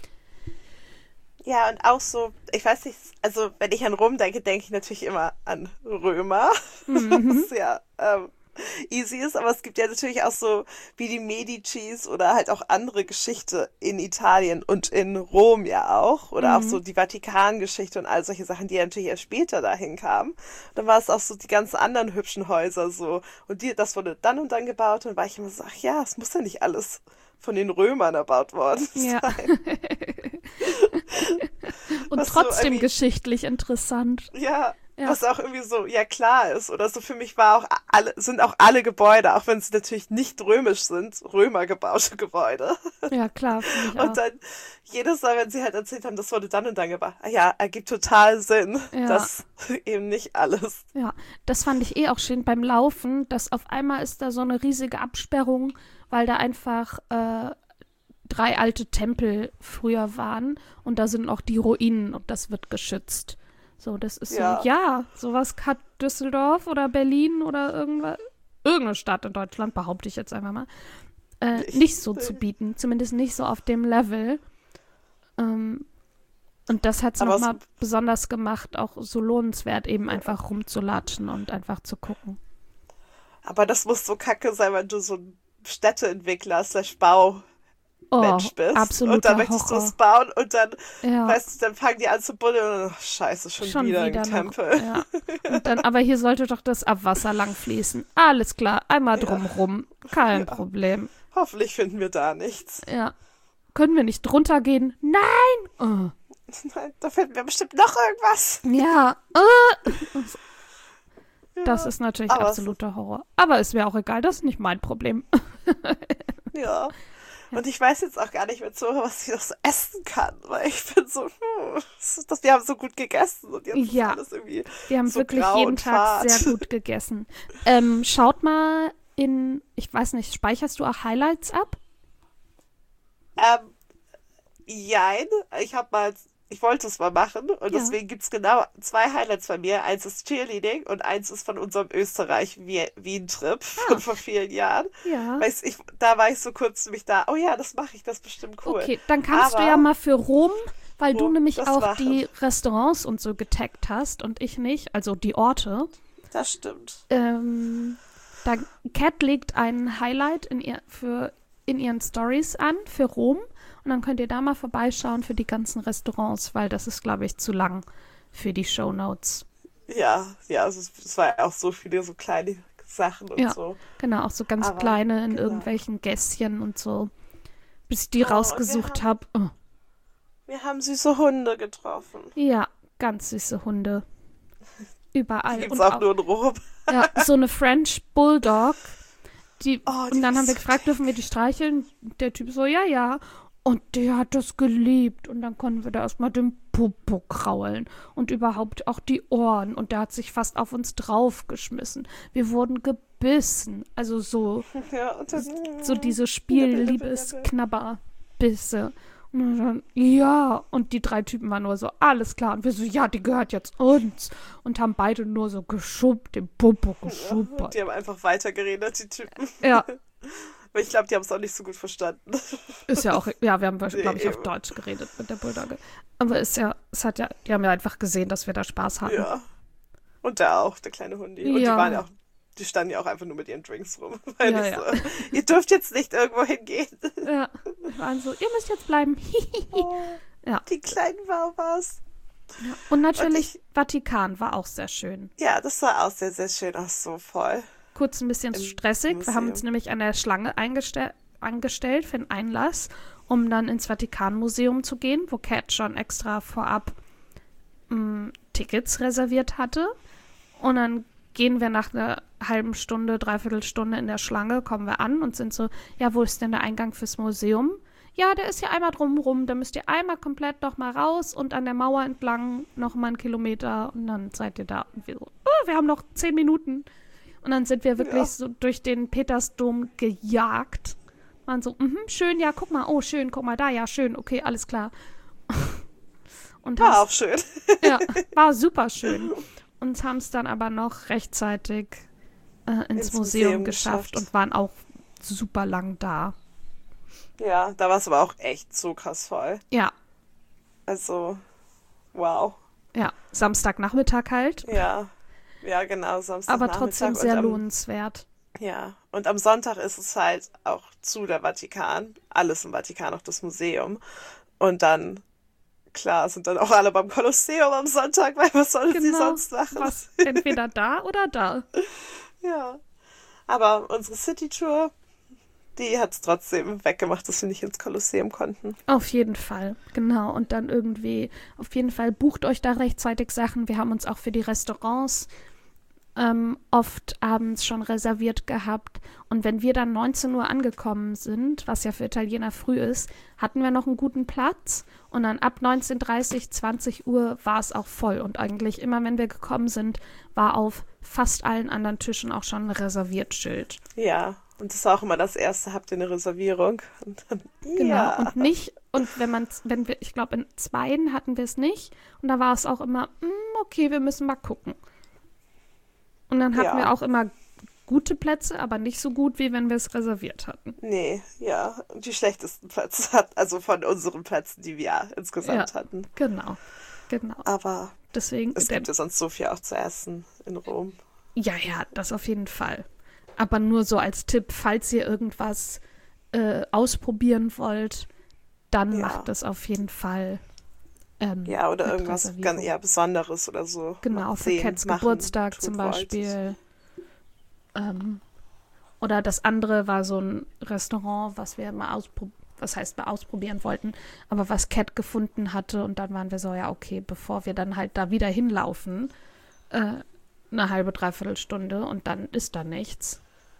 [SPEAKER 1] Ja, und auch so, ich weiß nicht, also wenn ich an Rom denke, denke ich natürlich immer an Römer, was ja ähm, easy ist, aber es gibt ja natürlich auch so wie die Medicis oder halt auch andere Geschichte in Italien und in Rom ja auch oder auch so die Vatikangeschichte und all solche Sachen, die ja natürlich erst später dahin kamen. Dann war es auch so die ganzen anderen hübschen Häuser so und die, das wurde dann und dann gebaut und war ich immer so, ach ja, es muss ja nicht alles von den Römern erbaut worden
[SPEAKER 2] Ja.
[SPEAKER 1] sein.
[SPEAKER 2] Und
[SPEAKER 1] Was so
[SPEAKER 2] trotzdem
[SPEAKER 1] irgendwie-
[SPEAKER 2] geschichtlich interessant.
[SPEAKER 1] Ja,
[SPEAKER 2] Ja.
[SPEAKER 1] was auch irgendwie so, ja klar ist. Oder so für mich war auch alle, sind auch alle Gebäude, auch wenn sie natürlich nicht römisch sind, Römer gebaute Gebäude.
[SPEAKER 2] Ja, klar, finde ich auch.
[SPEAKER 1] Und dann jedes Mal, wenn sie halt erzählt haben, das wurde dann und dann gebaut. Ah ja, ergibt total Sinn,
[SPEAKER 2] Ja.
[SPEAKER 1] dass eben nicht alles.
[SPEAKER 2] Ja, das fand ich eh auch schön beim Laufen, dass auf einmal ist da so eine riesige Absperrung, weil da einfach äh, drei alte Tempel früher waren und da sind auch die Ruinen und das wird geschützt. So, das ist
[SPEAKER 1] Ja.
[SPEAKER 2] so, ja, sowas hat Düsseldorf oder Berlin oder irgendwas, irgendeine Stadt in Deutschland, behaupte ich jetzt einfach mal, äh,
[SPEAKER 1] Nicht.
[SPEAKER 2] nicht so zu bieten. Zumindest nicht so auf dem Level. Ähm, und das hat es
[SPEAKER 1] Aber es-
[SPEAKER 2] nochmal besonders gemacht, auch so lohnenswert, eben einfach rumzulatschen und einfach zu gucken.
[SPEAKER 1] Aber das muss so kacke sein, wenn du so ein Städteentwickler slash Baumensch
[SPEAKER 2] Oh,
[SPEAKER 1] bist.
[SPEAKER 2] absoluter
[SPEAKER 1] Und dann möchtest du
[SPEAKER 2] Horror.
[SPEAKER 1] es bauen und dann,
[SPEAKER 2] Ja.
[SPEAKER 1] weißt du, dann fangen die an zu buddeln und oh, scheiße, schon,
[SPEAKER 2] Schon
[SPEAKER 1] wieder,
[SPEAKER 2] wieder
[SPEAKER 1] ein
[SPEAKER 2] eine-
[SPEAKER 1] Tempel.
[SPEAKER 2] Ja. Und dann, aber hier sollte doch das Abwasser lang fließen. Alles klar, einmal drumrum. Kein
[SPEAKER 1] Ja.
[SPEAKER 2] Problem.
[SPEAKER 1] Hoffentlich finden wir da nichts.
[SPEAKER 2] Ja. Können wir nicht drunter gehen? Nein!
[SPEAKER 1] Nein, da finden wir bestimmt noch irgendwas.
[SPEAKER 2] Oh. Ja. Äh.
[SPEAKER 1] Ja.
[SPEAKER 2] Das ist natürlich
[SPEAKER 1] Aber es-
[SPEAKER 2] absoluter Horror. Aber ist mir auch egal, das ist nicht mein Problem.
[SPEAKER 1] Ja. Und ich weiß jetzt auch gar nicht mehr so, was ich noch so essen kann, weil ich bin so, hm, das, das, wir haben so gut gegessen und jetzt
[SPEAKER 2] Ja.
[SPEAKER 1] ist alles irgendwie
[SPEAKER 2] Wir haben
[SPEAKER 1] so
[SPEAKER 2] wirklich
[SPEAKER 1] grau
[SPEAKER 2] jeden
[SPEAKER 1] und
[SPEAKER 2] Tag
[SPEAKER 1] fad.
[SPEAKER 2] sehr gut gegessen. Ähm, schaut mal in, ich weiß nicht, speicherst du auch Highlights ab?
[SPEAKER 1] Ähm, jein, ich habe mal, ich wollte es mal machen und
[SPEAKER 2] Ja.
[SPEAKER 1] deswegen gibt es genau zwei Highlights von mir. Eins ist Cheerleading und eins ist von unserem Österreich-Wien-Trip von vor vielen Jahren.
[SPEAKER 2] Ja.
[SPEAKER 1] Weiß ich, da war ich so kurz nämlich da, oh ja, das mache ich, das ist bestimmt cool.
[SPEAKER 2] Okay, dann kannst
[SPEAKER 1] Aber-
[SPEAKER 2] du ja mal für Rom, weil du
[SPEAKER 1] Rom
[SPEAKER 2] nämlich
[SPEAKER 1] das
[SPEAKER 2] auch
[SPEAKER 1] machen.
[SPEAKER 2] die Restaurants und so getaggt hast und ich nicht, also die Orte.
[SPEAKER 1] Das stimmt.
[SPEAKER 2] Ähm, da Kat legt ein Highlight in, ihr, für, in ihren Stories an für Rom und dann könnt ihr da mal vorbeischauen für die ganzen Restaurants, weil das ist, glaube ich, zu lang für die Shownotes.
[SPEAKER 1] Ja, ja, also es, es war ja auch so viele so kleine Sachen und
[SPEAKER 2] Ja.
[SPEAKER 1] so.
[SPEAKER 2] Genau, auch so ganz
[SPEAKER 1] Aber,
[SPEAKER 2] kleine in
[SPEAKER 1] genau.
[SPEAKER 2] irgendwelchen Gässchen und so. Bis ich die
[SPEAKER 1] Oh, und wir
[SPEAKER 2] rausgesucht habe. Oh.
[SPEAKER 1] Wir haben süße Hunde getroffen.
[SPEAKER 2] Ja, ganz süße Hunde. Überall.
[SPEAKER 1] Die gibt's
[SPEAKER 2] Und
[SPEAKER 1] auch
[SPEAKER 2] auch-
[SPEAKER 1] nur in Rom.
[SPEAKER 2] Ja, so eine French Bulldog. Die,
[SPEAKER 1] Oh, die
[SPEAKER 2] und dann
[SPEAKER 1] ist
[SPEAKER 2] haben wir
[SPEAKER 1] so
[SPEAKER 2] gefragt, dürfen wir die streicheln? Der Typ so, ja, ja. Und der hat das geliebt. Und dann konnten wir da erstmal den Popo kraulen. Und überhaupt auch die Ohren. Und der hat sich fast auf uns draufgeschmissen. Wir wurden gebissen. Also so,
[SPEAKER 1] Ja, und dann,
[SPEAKER 2] so diese
[SPEAKER 1] Nibbel, nibbel,
[SPEAKER 2] Spielliebesknabberbisse. Und dann, ja. Und die drei Typen waren nur so, alles klar. Und wir so, ja, die gehört jetzt uns. Und haben beide nur so geschubbt, den Popo
[SPEAKER 1] Und
[SPEAKER 2] geschubbert.
[SPEAKER 1] die haben einfach weitergeredet, die Typen.
[SPEAKER 2] Ja,
[SPEAKER 1] Aber ich glaube, die haben es auch nicht so gut verstanden.
[SPEAKER 2] ist ja auch, ja, wir haben, glaube ich, auf
[SPEAKER 1] eben.
[SPEAKER 2] Deutsch geredet mit der Bulldogge. Aber ist ja, es hat ja, die haben ja einfach gesehen, dass wir da Spaß hatten.
[SPEAKER 1] Ja. Und der auch, der kleine Hundi. Und
[SPEAKER 2] Ja.
[SPEAKER 1] die waren ja auch, die standen ja auch einfach nur mit ihren Drinks rum. Weil
[SPEAKER 2] Ja,
[SPEAKER 1] ich
[SPEAKER 2] ja.
[SPEAKER 1] so, ihr dürft jetzt nicht irgendwo hingehen.
[SPEAKER 2] Ja, wir waren so, ihr müsst jetzt bleiben.
[SPEAKER 1] Oh,
[SPEAKER 2] Ja.
[SPEAKER 1] die kleinen Wawas.
[SPEAKER 2] Und natürlich,
[SPEAKER 1] Und
[SPEAKER 2] Vatikan war auch sehr schön.
[SPEAKER 1] Ja, das sah auch sehr, sehr schön aus, so voll.
[SPEAKER 2] Kurz ein bisschen
[SPEAKER 1] Im
[SPEAKER 2] stressig. Wir haben
[SPEAKER 1] Museum.
[SPEAKER 2] uns nämlich an der Schlange eingestell- angestellt für den Einlass, um dann ins Vatikanmuseum zu gehen, wo Kat schon extra vorab mh, Tickets reserviert hatte. Und dann gehen wir nach einer halben Stunde, dreiviertel Stunde in der Schlange, kommen wir an und sind so, ja, wo ist denn der Eingang fürs Museum? Ja, der ist hier einmal drumrum, da müsst ihr einmal komplett noch mal raus und an der Mauer entlang noch mal einen Kilometer und dann seid ihr da. Und wir so, oh, wir haben noch zehn Minuten. Und dann sind wir wirklich
[SPEAKER 1] Ja.
[SPEAKER 2] so durch den Petersdom gejagt. Waren so, mhm, schön, ja, guck mal, oh, schön, guck mal da, ja, schön, okay, alles klar. Und
[SPEAKER 1] War
[SPEAKER 2] hast-
[SPEAKER 1] auch schön.
[SPEAKER 2] ja, war super schön. Und haben es dann aber noch rechtzeitig äh, ins,
[SPEAKER 1] Ins
[SPEAKER 2] Museum,
[SPEAKER 1] Museum
[SPEAKER 2] geschafft
[SPEAKER 1] geschafft.
[SPEAKER 2] und waren auch super lang da.
[SPEAKER 1] Ja, da war es aber auch echt so krass voll.
[SPEAKER 2] Ja,
[SPEAKER 1] Also, wow.
[SPEAKER 2] ja, Samstagnachmittag halt,
[SPEAKER 1] Ja, ja, genau, Samstag.
[SPEAKER 2] aber trotzdem sehr
[SPEAKER 1] und am,
[SPEAKER 2] lohnenswert.
[SPEAKER 1] Ja, und am Sonntag ist es halt auch zu der Vatikan, alles im Vatikan, auch das Museum. Und dann, klar, sind dann auch alle beim Kolosseum am Sonntag, weil was sollen sie sonst machen?
[SPEAKER 2] Genau. Was, entweder da oder da.
[SPEAKER 1] Ja, aber unsere City-Tour, die hat es trotzdem weggemacht, dass wir nicht ins Kolosseum konnten.
[SPEAKER 2] Auf jeden Fall, genau. Und dann irgendwie, auf jeden Fall bucht euch da rechtzeitig Sachen. Wir haben uns auch für die Restaurants ähm, oft abends schon reserviert gehabt. Und wenn wir dann neunzehn Uhr angekommen sind, was ja für Italiener früh ist, hatten wir noch einen guten Platz. Und dann ab neunzehn Uhr dreißig, zwanzig Uhr war es auch voll. Und eigentlich immer, wenn wir gekommen sind, war auf fast allen anderen Tischen auch schon ein Reserviert-Schild.
[SPEAKER 1] Ja, Und das war auch immer das Erste, habt ihr eine Reservierung? Und dann,
[SPEAKER 2] Genau.
[SPEAKER 1] ja,
[SPEAKER 2] Und nicht, und wenn man, wenn wir, ich glaube, in zweien hatten wir es nicht. Und da war es auch immer, "Mm, okay, wir müssen mal gucken." Und dann hatten wir
[SPEAKER 1] ja,
[SPEAKER 2] auch immer gute Plätze, aber nicht so gut, wie wenn wir es reserviert hatten.
[SPEAKER 1] nee, ja. Und die schlechtesten Plätze hat, also von unseren Plätzen, die wir
[SPEAKER 2] Ja,
[SPEAKER 1] insgesamt hatten.
[SPEAKER 2] genau. Genau.
[SPEAKER 1] Aber
[SPEAKER 2] Deswegen,
[SPEAKER 1] es
[SPEAKER 2] der,
[SPEAKER 1] gibt ja sonst so viel auch zu essen in Rom.
[SPEAKER 2] ja, ja, das auf jeden Fall. Aber nur so als Tipp, falls ihr irgendwas äh, ausprobieren wollt, dann
[SPEAKER 1] Ja,
[SPEAKER 2] macht das auf jeden Fall ähm,
[SPEAKER 1] ja, oder
[SPEAKER 2] mit
[SPEAKER 1] irgendwas ganz
[SPEAKER 2] Reservierung.
[SPEAKER 1] eher Besonderes oder so ma-
[SPEAKER 2] Genau, für
[SPEAKER 1] sehen,
[SPEAKER 2] Cats
[SPEAKER 1] machen,
[SPEAKER 2] Geburtstag
[SPEAKER 1] tun
[SPEAKER 2] zum
[SPEAKER 1] wollt.
[SPEAKER 2] Beispiel. Ähm, oder das andere war so ein Restaurant, was wir mal ausprobieren, was heißt mal ausprobieren wollten, aber was Cat gefunden hatte und dann waren wir so, ja, okay, bevor wir dann halt da wieder hinlaufen, äh, eine halbe, dreiviertel Stunde und dann ist da nichts.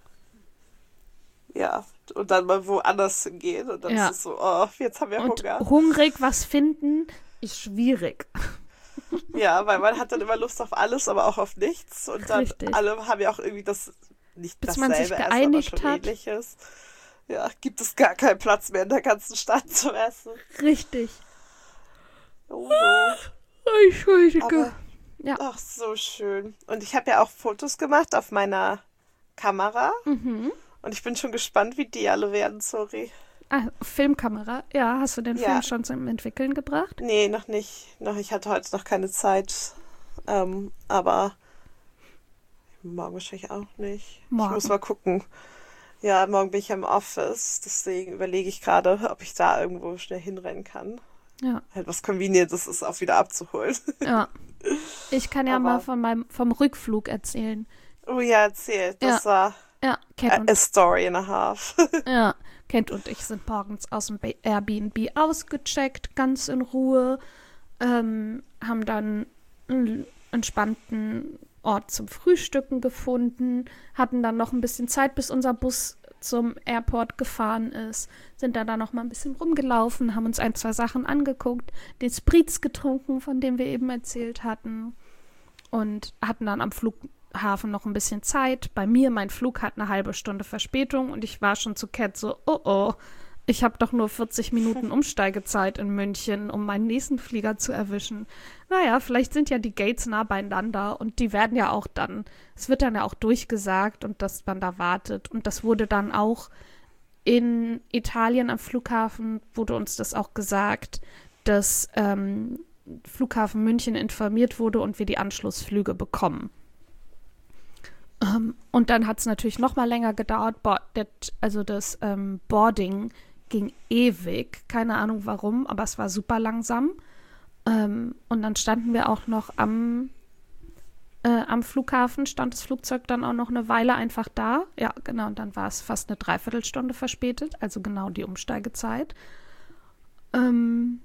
[SPEAKER 1] Ja, und dann mal woanders hingehen und dann ist
[SPEAKER 2] Ja,
[SPEAKER 1] es so, oh, jetzt haben wir
[SPEAKER 2] und
[SPEAKER 1] Hunger.
[SPEAKER 2] hungrig was finden ist schwierig.
[SPEAKER 1] Ja, weil man hat dann immer Lust auf alles, aber auch auf nichts. Und dann
[SPEAKER 2] Richtig.
[SPEAKER 1] alle haben ja auch irgendwie das, nicht
[SPEAKER 2] Bis man sich
[SPEAKER 1] dasselbe Essen, aber
[SPEAKER 2] geeinigt
[SPEAKER 1] schon
[SPEAKER 2] hat.
[SPEAKER 1] ähnliches. Ja, gibt es gar keinen Platz mehr in der ganzen Stadt zum Essen.
[SPEAKER 2] Richtig.
[SPEAKER 1] Oh no.
[SPEAKER 2] Entschuldige.
[SPEAKER 1] Aber,
[SPEAKER 2] Ja.
[SPEAKER 1] ach, so schön. Und ich habe ja auch Fotos gemacht auf meiner Kamera.
[SPEAKER 2] Mhm.
[SPEAKER 1] Und ich bin schon gespannt, wie die alle werden, sorry.
[SPEAKER 2] Ah, Filmkamera. Ja, hast du den Film
[SPEAKER 1] Ja,
[SPEAKER 2] schon zum Entwickeln gebracht?
[SPEAKER 1] nee, noch nicht. Noch, ich hatte heute noch keine Zeit. Ähm, aber morgen wahrscheinlich auch nicht. Ich muss
[SPEAKER 2] Morgen.
[SPEAKER 1] mal gucken. Ja, morgen bin ich ja im Office, deswegen überlege ich gerade, ob ich da irgendwo schnell hinrennen kann.
[SPEAKER 2] Ja.
[SPEAKER 1] Halt was Convenientes ist, auch wieder abzuholen.
[SPEAKER 2] Ja. Ich kann ja mal
[SPEAKER 1] Aber,
[SPEAKER 2] von meinem vom Rückflug erzählen.
[SPEAKER 1] oh ja, erzähl.
[SPEAKER 2] Ja,
[SPEAKER 1] Das war
[SPEAKER 2] ja, Cat
[SPEAKER 1] a, a
[SPEAKER 2] und
[SPEAKER 1] story and a half.
[SPEAKER 2] ja, Kent und ich sind morgens aus dem Ba- Airbnb ausgecheckt, ganz in Ruhe, ähm, haben dann einen entspannten Ort zum Frühstücken gefunden, hatten dann noch ein bisschen Zeit, bis unser Bus zum Airport gefahren ist, sind dann da noch mal ein bisschen rumgelaufen, haben uns ein, zwei Sachen angeguckt, den Spritz getrunken, von dem wir eben erzählt hatten und hatten dann am Flughafen noch ein bisschen Zeit. Bei mir, mein Flug hat eine halbe Stunde Verspätung und ich war schon zu Cat so, oh oh, ich habe doch nur vierzig Minuten Umsteigezeit in München, um meinen nächsten Flieger zu erwischen. Naja, vielleicht sind ja die Gates nah beieinander und die werden ja auch dann, es wird dann ja auch durchgesagt und dass man da wartet. Und das wurde dann auch in Italien am Flughafen, wurde uns das auch gesagt, dass ähm, Flughafen München informiert wurde und wir die Anschlussflüge bekommen. Ähm, und dann hat es natürlich noch mal länger gedauert. Bo das, also das ähm, Boarding ging ewig. Keine Ahnung warum, aber es war super langsam. Ähm, und dann standen wir auch noch am, äh, am Flughafen, stand das Flugzeug dann auch noch eine Weile einfach da. Ja, genau, und dann war es fast eine Dreiviertelstunde verspätet, also genau die Umsteigezeit. Ähm,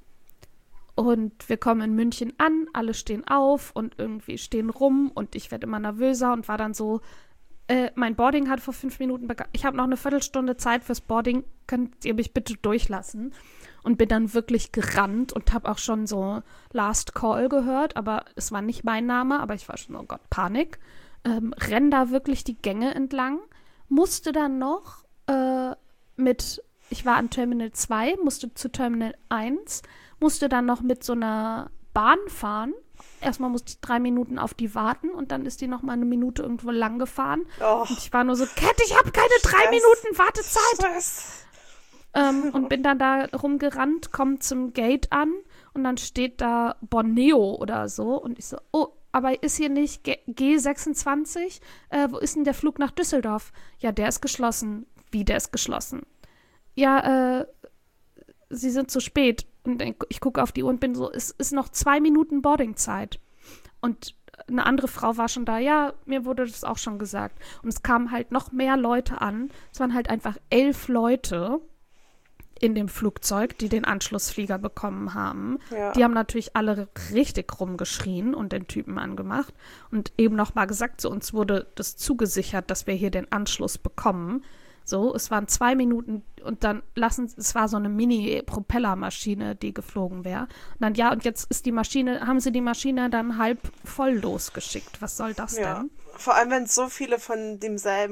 [SPEAKER 2] Und wir kommen in München an, alle stehen auf und irgendwie stehen rum und ich werde immer nervöser und war dann so, äh, mein Boarding hat vor fünf Minuten begonnen. Ich habe noch eine Viertelstunde Zeit fürs Boarding, könnt ihr mich bitte durchlassen? Und bin dann wirklich gerannt und habe auch schon so Last Call gehört, aber es war nicht mein Name, aber ich war schon, oh Gott, Panik. Ähm, renn da wirklich die Gänge entlang, musste dann noch äh, mit, ich war an Terminal zwei, musste zu Terminal eins, musste dann noch mit so einer Bahn fahren. Erstmal musste ich drei Minuten auf die warten und dann ist die noch mal eine Minute irgendwo lang gefahren.
[SPEAKER 1] Oh,
[SPEAKER 2] Und ich war nur so, Cat, ich habe keine drei
[SPEAKER 1] Stress.
[SPEAKER 2] Minuten Wartezeit.
[SPEAKER 1] Stress.
[SPEAKER 2] Ähm, und bin dann da rumgerannt, komme zum Gate an und dann steht da Borneo oder so. Und ich so, oh, aber ist hier nicht G G26? Äh, wo ist denn der Flug nach Düsseldorf? Ja, der ist geschlossen. Wie, der ist geschlossen? Ja, äh, Sie sind zu spät. Und ich gucke auf die Uhr und bin so, es ist noch zwei Minuten Boardingzeit. Und eine andere Frau war schon da, ja, mir wurde das auch schon gesagt. Und es kamen halt noch mehr Leute an. Es waren halt einfach elf Leute in dem Flugzeug, die den Anschlussflieger bekommen haben.
[SPEAKER 1] Ja.
[SPEAKER 2] Die haben natürlich alle richtig rumgeschrien und den Typen angemacht. Und eben noch mal gesagt, zu uns wurde das zugesichert, dass wir hier den Anschluss bekommen. So, es waren zwei Minuten und dann lassen, es war so eine Mini-Propellermaschine, die geflogen wäre. Und dann, ja, und jetzt ist die Maschine, haben sie die Maschine dann halb voll losgeschickt. Was soll das
[SPEAKER 1] Ja.
[SPEAKER 2] denn?
[SPEAKER 1] Vor allem, wenn so viele von demselben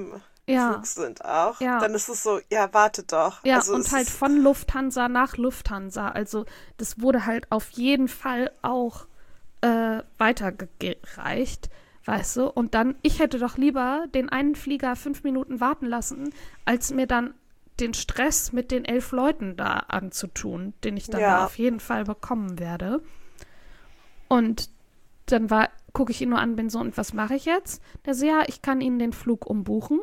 [SPEAKER 2] Ja,
[SPEAKER 1] Flugs sind auch,
[SPEAKER 2] ja.
[SPEAKER 1] dann ist es so, ja, warte doch.
[SPEAKER 2] Ja,
[SPEAKER 1] Also
[SPEAKER 2] und
[SPEAKER 1] es
[SPEAKER 2] halt
[SPEAKER 1] ist,
[SPEAKER 2] von Lufthansa nach Lufthansa. Also das wurde halt auf jeden Fall auch äh, weitergereicht, weißt du? Und dann, ich hätte doch lieber den einen Flieger fünf Minuten warten lassen, als mir dann den Stress mit den elf Leuten da anzutun, den ich dann
[SPEAKER 1] Ja.
[SPEAKER 2] da auf jeden Fall bekommen werde. Und dann war, gucke ich ihn nur an, bin so, und was mache ich jetzt? Der so, ja, ich kann Ihnen den Flug umbuchen.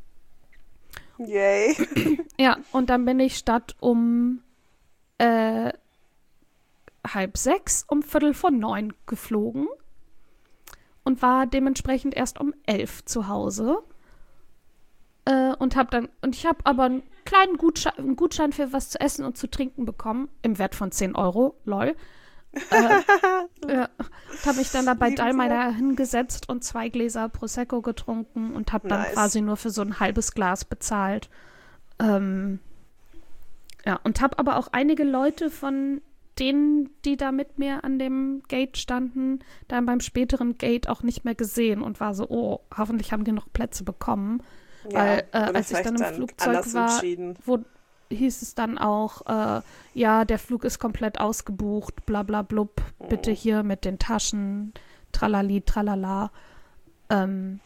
[SPEAKER 1] yay.
[SPEAKER 2] Ja, und dann bin ich statt um äh, halb sechs um Viertel vor neun geflogen und war dementsprechend erst um elf zu Hause. Äh, und hab dann, und ich habe aber einen kleinen Gutschein, einen Gutschein für was zu essen und zu trinken bekommen, im Wert von zehn Euro, lol. äh, ja, und habe mich dann da bei
[SPEAKER 1] Lieben
[SPEAKER 2] Dallmayr hingesetzt und zwei Gläser Prosecco getrunken und habe dann
[SPEAKER 1] Nice.
[SPEAKER 2] quasi nur für so ein halbes Glas bezahlt. Ähm, ja, und habe aber auch einige Leute von denen, die da mit mir an dem Gate standen, dann beim späteren Gate auch nicht mehr gesehen und war so, oh, hoffentlich haben die noch Plätze bekommen.
[SPEAKER 1] Ja,
[SPEAKER 2] Weil äh,
[SPEAKER 1] oder
[SPEAKER 2] als ich
[SPEAKER 1] vielleicht
[SPEAKER 2] dann im
[SPEAKER 1] dann
[SPEAKER 2] Flugzeug
[SPEAKER 1] anders
[SPEAKER 2] war,
[SPEAKER 1] entschieden.
[SPEAKER 2] wo hieß es dann auch, äh, ja, der Flug ist komplett ausgebucht, bla bla blub, bitte hier mit den Taschen, tralali, tralala. Ähm,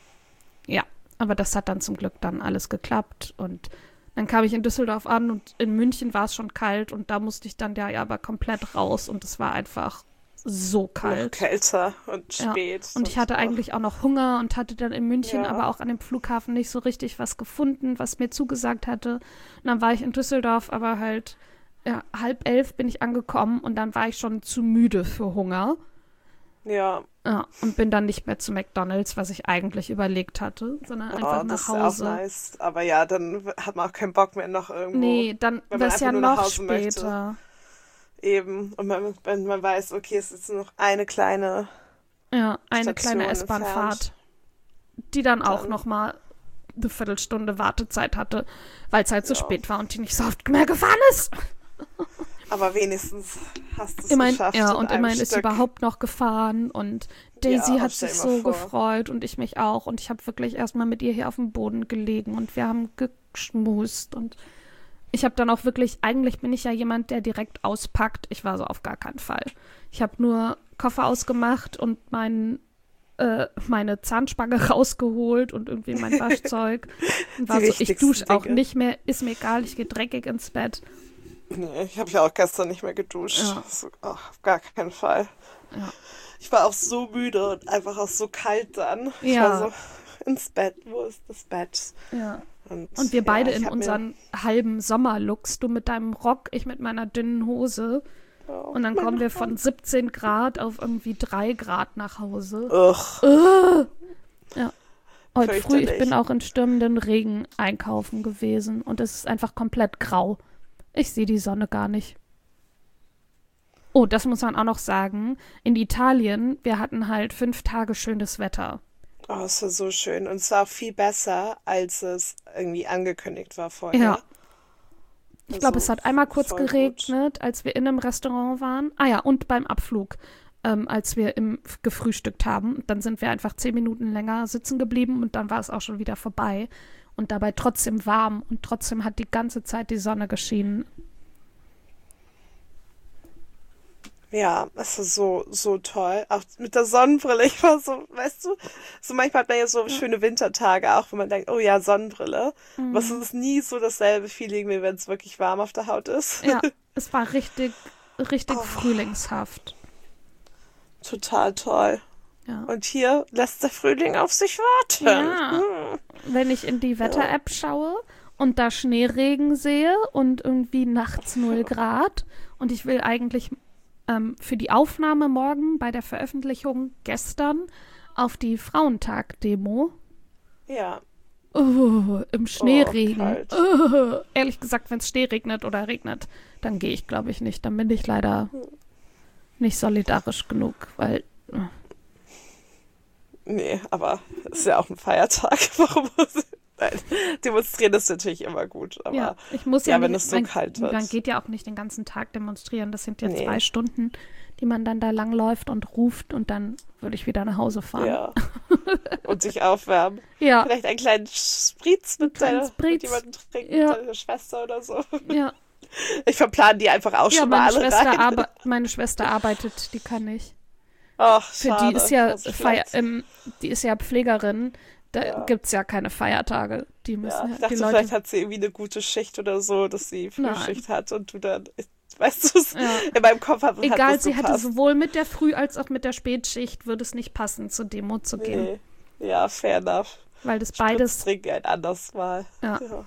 [SPEAKER 2] ja, aber das hat dann zum Glück dann alles geklappt und dann kam ich in Düsseldorf an und in München war es schon kalt und da musste ich dann ja, ja aber komplett raus und es war einfach so
[SPEAKER 1] Noch
[SPEAKER 2] kalt.
[SPEAKER 1] kälter und
[SPEAKER 2] Ja.
[SPEAKER 1] spät.
[SPEAKER 2] Und ich hatte
[SPEAKER 1] auch-
[SPEAKER 2] eigentlich auch noch Hunger und hatte dann in München
[SPEAKER 1] Ja.
[SPEAKER 2] aber auch an dem Flughafen nicht so richtig was gefunden, was mir zugesagt hatte. Und dann war ich in Düsseldorf, aber halt ja, halb elf bin ich angekommen und dann war ich schon zu müde für Hunger.
[SPEAKER 1] Ja,
[SPEAKER 2] Ja, und bin dann nicht mehr zu McDonald's, was ich eigentlich überlegt hatte, sondern einfach
[SPEAKER 1] oh, das
[SPEAKER 2] nach
[SPEAKER 1] ist
[SPEAKER 2] Hause.
[SPEAKER 1] auch nice. Aber ja, dann hat man auch keinen Bock mehr noch irgendwo.
[SPEAKER 2] Nee, dann
[SPEAKER 1] wenn man
[SPEAKER 2] wäre es
[SPEAKER 1] einfach
[SPEAKER 2] ja
[SPEAKER 1] nur nach
[SPEAKER 2] noch
[SPEAKER 1] Hause möchte.
[SPEAKER 2] später.
[SPEAKER 1] Eben. Und man, wenn man weiß, okay, es ist nur noch eine kleine
[SPEAKER 2] Ja, eine
[SPEAKER 1] Station
[SPEAKER 2] kleine S-Bahn-Fahrt,
[SPEAKER 1] entfernt.
[SPEAKER 2] die dann auch
[SPEAKER 1] Dann-
[SPEAKER 2] noch mal eine Viertelstunde Wartezeit hatte, weil es halt so
[SPEAKER 1] Ja.
[SPEAKER 2] spät war und die nicht so oft mehr gefahren ist.
[SPEAKER 1] Aber wenigstens hast du es
[SPEAKER 2] Immerhin,
[SPEAKER 1] geschafft.
[SPEAKER 2] ja,
[SPEAKER 1] in
[SPEAKER 2] und
[SPEAKER 1] einem
[SPEAKER 2] immerhin ist sie
[SPEAKER 1] Stück.
[SPEAKER 2] überhaupt noch gefahren und Daisy
[SPEAKER 1] Ja,
[SPEAKER 2] hat
[SPEAKER 1] stell
[SPEAKER 2] sich
[SPEAKER 1] dir mal
[SPEAKER 2] so
[SPEAKER 1] vor.
[SPEAKER 2] gefreut und ich mich auch und ich habe wirklich erstmal mit ihr hier auf dem Boden gelegen und wir haben geschmust und ich habe dann auch wirklich, eigentlich bin ich ja jemand, der direkt auspackt. Ich war so auf gar keinen Fall. Ich habe nur Koffer ausgemacht und mein, äh, meine Zahnspange rausgeholt und irgendwie mein Waschzeug. Und war
[SPEAKER 1] Die
[SPEAKER 2] so, ich
[SPEAKER 1] wichtigsten
[SPEAKER 2] dusche auch
[SPEAKER 1] Dinge.
[SPEAKER 2] nicht mehr, ist mir egal, ich gehe dreckig ins Bett.
[SPEAKER 1] Nee, ich habe ja auch gestern nicht mehr geduscht.
[SPEAKER 2] Ja.
[SPEAKER 1] So, oh, auf gar keinen Fall.
[SPEAKER 2] Ja.
[SPEAKER 1] Ich war auch so müde und einfach auch so kalt dann. Ich
[SPEAKER 2] Ja.
[SPEAKER 1] war so ins Bett. Wo ist das Bett?
[SPEAKER 2] Ja.
[SPEAKER 1] Und,
[SPEAKER 2] Und wir beide
[SPEAKER 1] ja, ich
[SPEAKER 2] in
[SPEAKER 1] hab mir-
[SPEAKER 2] unseren halben Sommerlooks, du mit deinem Rock, ich mit meiner dünnen Hose.
[SPEAKER 1] Oh,
[SPEAKER 2] Und dann
[SPEAKER 1] mein
[SPEAKER 2] kommen wir
[SPEAKER 1] Gott.
[SPEAKER 2] von siebzehn Grad auf irgendwie drei Grad nach Hause.
[SPEAKER 1] Ugh.
[SPEAKER 2] Ja. Heute früh, ich
[SPEAKER 1] Fürchterlich.
[SPEAKER 2] bin auch in stürmenden Regen einkaufen gewesen und es ist einfach komplett grau. Ich sehe die Sonne gar nicht. Oh, das muss man auch noch sagen. In Italien, wir hatten halt fünf Tage schönes Wetter.
[SPEAKER 1] Oh, es war so schön. Und es war auch viel besser, als es irgendwie angekündigt war vorher.
[SPEAKER 2] Ja. Ich glaube,
[SPEAKER 1] Also,
[SPEAKER 2] es hat einmal kurz
[SPEAKER 1] voll gut.
[SPEAKER 2] geregnet, als wir in einem Restaurant waren. Ah ja, und beim Abflug, ähm, als wir im gefrühstückt haben. Dann sind wir einfach zehn Minuten länger sitzen geblieben und dann war es auch schon wieder vorbei. Und dabei trotzdem warm und trotzdem hat die ganze Zeit die Sonne geschienen.
[SPEAKER 1] Ja, es war so, so toll. Auch mit der Sonnenbrille. Ich war so, weißt du, so manchmal hat man ja so schöne Wintertage auch, wo man denkt, oh ja, Sonnenbrille.
[SPEAKER 2] Mhm.
[SPEAKER 1] Aber es ist nie so dasselbe Feeling, wie wenn es wirklich warm auf der Haut ist.
[SPEAKER 2] Ja, es war richtig, richtig
[SPEAKER 1] Oh.
[SPEAKER 2] frühlingshaft.
[SPEAKER 1] Total toll.
[SPEAKER 2] Ja.
[SPEAKER 1] Und hier lässt der Frühling auf sich warten.
[SPEAKER 2] Ja.
[SPEAKER 1] Hm.
[SPEAKER 2] Wenn ich in die Wetter-App schaue und da Schneeregen sehe und irgendwie nachts null Grad und ich will eigentlich ähm, für die Aufnahme morgen bei der Veröffentlichung gestern auf die Frauentag-Demo
[SPEAKER 1] Ja.
[SPEAKER 2] oh, im Schneeregen.
[SPEAKER 1] kalt.
[SPEAKER 2] Oh, ehrlich gesagt, wenn es Schnee regnet oder regnet, dann gehe ich, glaube ich, nicht. Dann bin ich leider nicht solidarisch genug, weil
[SPEAKER 1] Nee, aber es ist ja auch ein Feiertag. Warum muss ich... Nein, demonstrieren ist natürlich immer gut, aber
[SPEAKER 2] ja, ich muss ja,
[SPEAKER 1] ja, wenn
[SPEAKER 2] nicht,
[SPEAKER 1] es so
[SPEAKER 2] man,
[SPEAKER 1] kalt wird.
[SPEAKER 2] man geht ja auch nicht den ganzen Tag demonstrieren. Das sind ja
[SPEAKER 1] Nee.
[SPEAKER 2] zwei Stunden, die man dann da langläuft und ruft und dann würde ich wieder nach Hause fahren.
[SPEAKER 1] ja. Und sich aufwärmen.
[SPEAKER 2] Ja.
[SPEAKER 1] Vielleicht einen kleinen Spritz mit,
[SPEAKER 2] kleinen
[SPEAKER 1] deiner,
[SPEAKER 2] Spritz.
[SPEAKER 1] mit jemandem trinken,
[SPEAKER 2] Ja.
[SPEAKER 1] mit deiner Schwester oder so.
[SPEAKER 2] Ja,
[SPEAKER 1] Ich verplane die einfach auch
[SPEAKER 2] ja
[SPEAKER 1] schon mal
[SPEAKER 2] meine,
[SPEAKER 1] alle
[SPEAKER 2] Schwester
[SPEAKER 1] rein.
[SPEAKER 2] arbe meine Schwester arbeitet, die kann ich.
[SPEAKER 1] Ach,
[SPEAKER 2] Für
[SPEAKER 1] schade.
[SPEAKER 2] die ist ja
[SPEAKER 1] Also
[SPEAKER 2] Feier,
[SPEAKER 1] vielleicht-
[SPEAKER 2] ähm, die ist ja Pflegerin, da
[SPEAKER 1] Ja.
[SPEAKER 2] gibt's ja keine Feiertage. Die müssen
[SPEAKER 1] Ja,
[SPEAKER 2] ja,
[SPEAKER 1] ich dachte,
[SPEAKER 2] die Leute.
[SPEAKER 1] vielleicht hat sie irgendwie eine gute Schicht oder so, dass sie
[SPEAKER 2] Nein.
[SPEAKER 1] Frühschicht hat und du dann, weißt du,
[SPEAKER 2] Ja.
[SPEAKER 1] in meinem Kopf hat, hat
[SPEAKER 2] Egal,
[SPEAKER 1] das
[SPEAKER 2] sie hätte
[SPEAKER 1] gepasst.
[SPEAKER 2] sowohl mit der Früh- als auch mit der Spätschicht, würde es nicht passen, zur Demo zu gehen.
[SPEAKER 1] Nee. Ja, fair enough.
[SPEAKER 2] Weil das beides.
[SPEAKER 1] Trinken ein anderes Mal.
[SPEAKER 2] Ja.
[SPEAKER 1] Ja.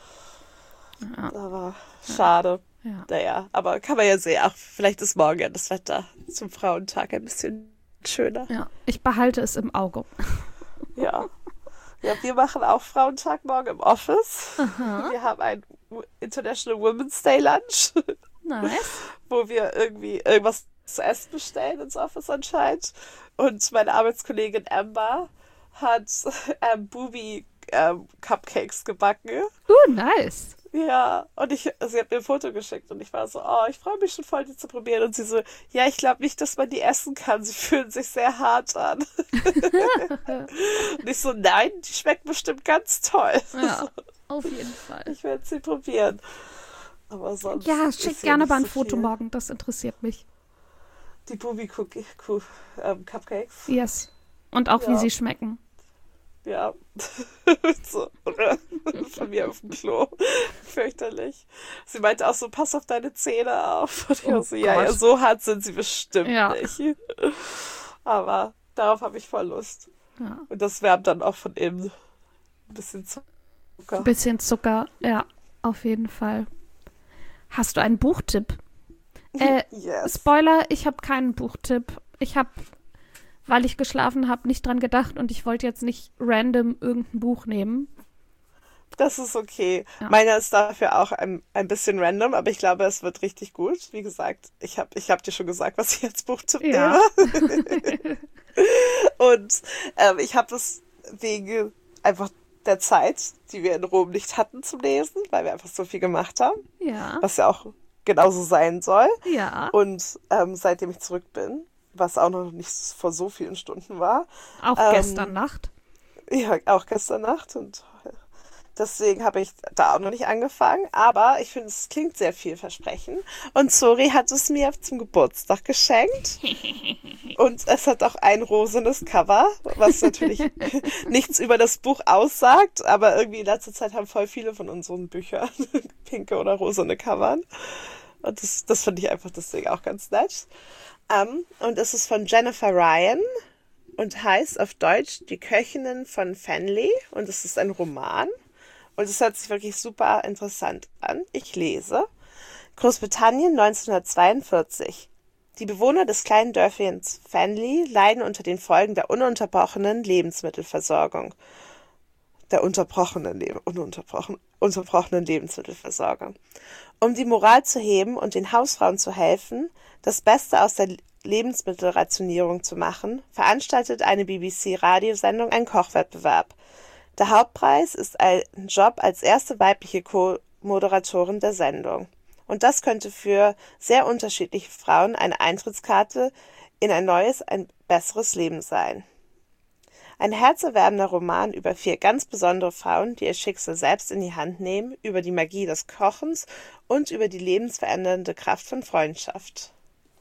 [SPEAKER 2] Ja,
[SPEAKER 1] Aber schade.
[SPEAKER 2] ja.
[SPEAKER 1] Naja, aber kann man ja sehen. Ach, vielleicht ist morgen ja das Wetter zum Frauentag ein bisschen schöner.
[SPEAKER 2] ja, ich behalte es im Auge.
[SPEAKER 1] Ja. Ja, wir machen auch Frauentag morgen im Office.
[SPEAKER 2] Aha,
[SPEAKER 1] Wir haben ein International Women's Day Lunch,
[SPEAKER 2] nice.
[SPEAKER 1] wo wir irgendwie irgendwas zu essen bestellen ins Office anscheinend. Und meine Arbeitskollegin Amber hat ähm, Booby ähm, Cupcakes gebacken.
[SPEAKER 2] Uh, nice.
[SPEAKER 1] Ja, und ich, sie hat mir ein Foto geschickt und ich war so, oh, ich freue mich schon voll, die zu probieren. Und sie so, ja, ich glaube nicht, dass man die essen kann. Sie fühlen sich sehr hart an. Und ich so, nein, die schmecken bestimmt ganz toll.
[SPEAKER 2] Ja, auf jeden Fall.
[SPEAKER 1] Ich werde sie probieren. Aber sonst.
[SPEAKER 2] Ja,
[SPEAKER 1] ist
[SPEAKER 2] schick
[SPEAKER 1] hier
[SPEAKER 2] gerne
[SPEAKER 1] nicht
[SPEAKER 2] mal ein
[SPEAKER 1] so
[SPEAKER 2] Foto
[SPEAKER 1] viel.
[SPEAKER 2] morgen, das interessiert mich.
[SPEAKER 1] Die Booby Cookie Coo- ähm, Cupcakes.
[SPEAKER 2] Yes. Und auch, wie
[SPEAKER 1] Ja.
[SPEAKER 2] sie schmecken.
[SPEAKER 1] Ja. So, von mir auf dem Klo. Fürchterlich. Sie meinte auch so, pass auf deine Zähne auf. Und ich
[SPEAKER 2] Oh
[SPEAKER 1] war so, ja, ja,
[SPEAKER 2] Gott.
[SPEAKER 1] so hart sind sie bestimmt
[SPEAKER 2] Ja.
[SPEAKER 1] nicht. Aber darauf habe ich voll Lust.
[SPEAKER 2] Ja.
[SPEAKER 1] Und das wärmt dann auch von innen. Ein bisschen Zucker.
[SPEAKER 2] Ein bisschen Zucker, ja, auf jeden Fall. Hast du einen Buchtipp? Äh,
[SPEAKER 1] Yes.
[SPEAKER 2] Spoiler, ich habe keinen Buchtipp. Ich habe, weil ich geschlafen habe, nicht dran gedacht und ich wollte jetzt nicht random irgendein Buch nehmen.
[SPEAKER 1] Das ist okay.
[SPEAKER 2] Ja.
[SPEAKER 1] Meiner ist dafür auch ein, ein bisschen random, aber ich glaube, es wird richtig gut. Wie gesagt, ich habe ich hab dir schon gesagt, was ich als Buchtipp
[SPEAKER 2] Ja.
[SPEAKER 1] nehme. Und ähm, ich habe das wegen einfach der Zeit, die wir in Rom nicht hatten zum Lesen, weil wir einfach so viel gemacht haben,
[SPEAKER 2] Ja,
[SPEAKER 1] was ja auch genauso sein soll.
[SPEAKER 2] ja,
[SPEAKER 1] Und ähm, seitdem ich zurück bin, was auch noch nicht vor so vielen Stunden war,
[SPEAKER 2] auch
[SPEAKER 1] ähm,
[SPEAKER 2] gestern Nacht.
[SPEAKER 1] ja, auch gestern Nacht und deswegen habe ich da auch noch nicht angefangen, aber ich finde, es klingt sehr vielversprechend. Und Zori hat es mir zum Geburtstag geschenkt. Und es hat auch ein rosanes Cover, was natürlich nichts über das Buch aussagt, aber irgendwie in letzter Zeit haben voll viele von unseren Büchern pinke oder rosane Covern. Und das, das finde ich einfach deswegen auch ganz nett. Um, und es ist von Jennifer Ryan und heißt auf Deutsch Die Köchinnen von Fenley. Und es ist ein Roman. Und es hört sich wirklich super interessant an. Ich lese. Großbritannien neunzehnhundertzweiundvierzig. Die Bewohner des kleinen Dörfchens Fenley leiden unter den Folgen der ununterbrochenen Lebensmittelversorgung. Der unterbrochenen, Leb ununterbrochen, unterbrochenen Lebensmittelversorgung. Um die Moral zu heben und den Hausfrauen zu helfen, das Beste aus der Lebensmittelrationierung zu machen, veranstaltet eine B B C-Radiosendung einen Kochwettbewerb. Der Hauptpreis ist ein Job als erste weibliche Co-Moderatorin der Sendung. Und das könnte für sehr unterschiedliche Frauen eine Eintrittskarte in ein neues, ein besseres Leben sein. Ein herzerwärmender Roman über vier ganz besondere Frauen, die ihr Schicksal selbst in die Hand nehmen, über die Magie des Kochens und über die lebensverändernde Kraft von Freundschaft.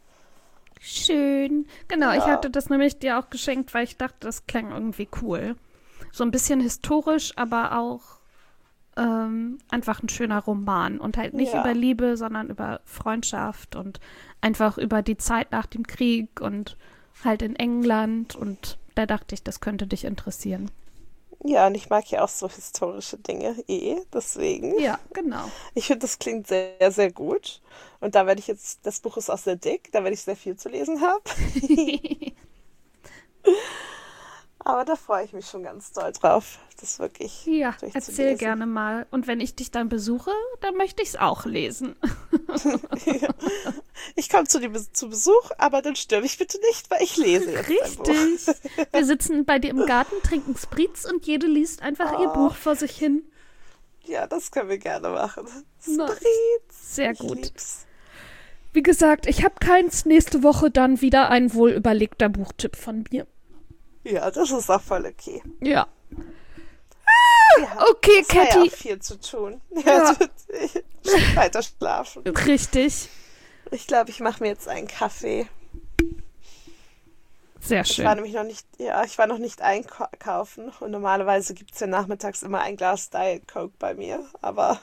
[SPEAKER 2] Schön. Genau, ich
[SPEAKER 1] Ja.
[SPEAKER 2] hatte das nämlich dir auch geschenkt, weil ich dachte, das klang irgendwie cool. So ein bisschen historisch, aber auch ähm, einfach ein schöner Roman. Und halt nicht
[SPEAKER 1] Ja.
[SPEAKER 2] über Liebe, sondern über Freundschaft und einfach über die Zeit nach dem Krieg und halt in England. Und da dachte ich, das könnte dich interessieren.
[SPEAKER 1] Ja, und ich mag ja auch so historische Dinge eh, deswegen.
[SPEAKER 2] Ja, genau.
[SPEAKER 1] Ich finde, das klingt sehr, sehr gut. Und da werde ich jetzt, das Buch ist auch sehr dick, da werde ich sehr viel zu lesen haben. Aber da freue ich mich schon ganz doll drauf, das wirklich
[SPEAKER 2] Ja,
[SPEAKER 1] durchzulesen.
[SPEAKER 2] erzähl gerne mal. Und wenn ich dich dann besuche, dann möchte ich es auch lesen.
[SPEAKER 1] Ja. Ich komme zu dir be- zu Besuch, aber dann störe mich bitte nicht, weil ich lese jetzt ein Buch.
[SPEAKER 2] Richtig. Wir sitzen bei dir im Garten, trinken Spritz und jede liest einfach ihr
[SPEAKER 1] Oh.
[SPEAKER 2] Buch vor sich hin.
[SPEAKER 1] Ja, das können wir gerne machen.
[SPEAKER 2] Nice.
[SPEAKER 1] Spritz.
[SPEAKER 2] Sehr
[SPEAKER 1] Ich
[SPEAKER 2] gut.
[SPEAKER 1] lieb's.
[SPEAKER 2] Wie gesagt, ich habe keins. Nächste Woche dann wieder ein wohl überlegter Buchtipp von mir.
[SPEAKER 1] Ja, das ist auch voll okay.
[SPEAKER 2] Ja.
[SPEAKER 1] Ja,
[SPEAKER 2] Okay,
[SPEAKER 1] es war ja
[SPEAKER 2] Catty.
[SPEAKER 1] auch viel zu tun.
[SPEAKER 2] Ja.
[SPEAKER 1] Ja, ich weiter schlafen.
[SPEAKER 2] Richtig.
[SPEAKER 1] Ich glaube, ich mache mir jetzt einen Kaffee.
[SPEAKER 2] Sehr
[SPEAKER 1] Ich war
[SPEAKER 2] schön.
[SPEAKER 1] nämlich noch nicht, ja, ich war noch nicht einkaufen und normalerweise gibt es ja nachmittags immer ein Glas Diet Coke bei mir, aber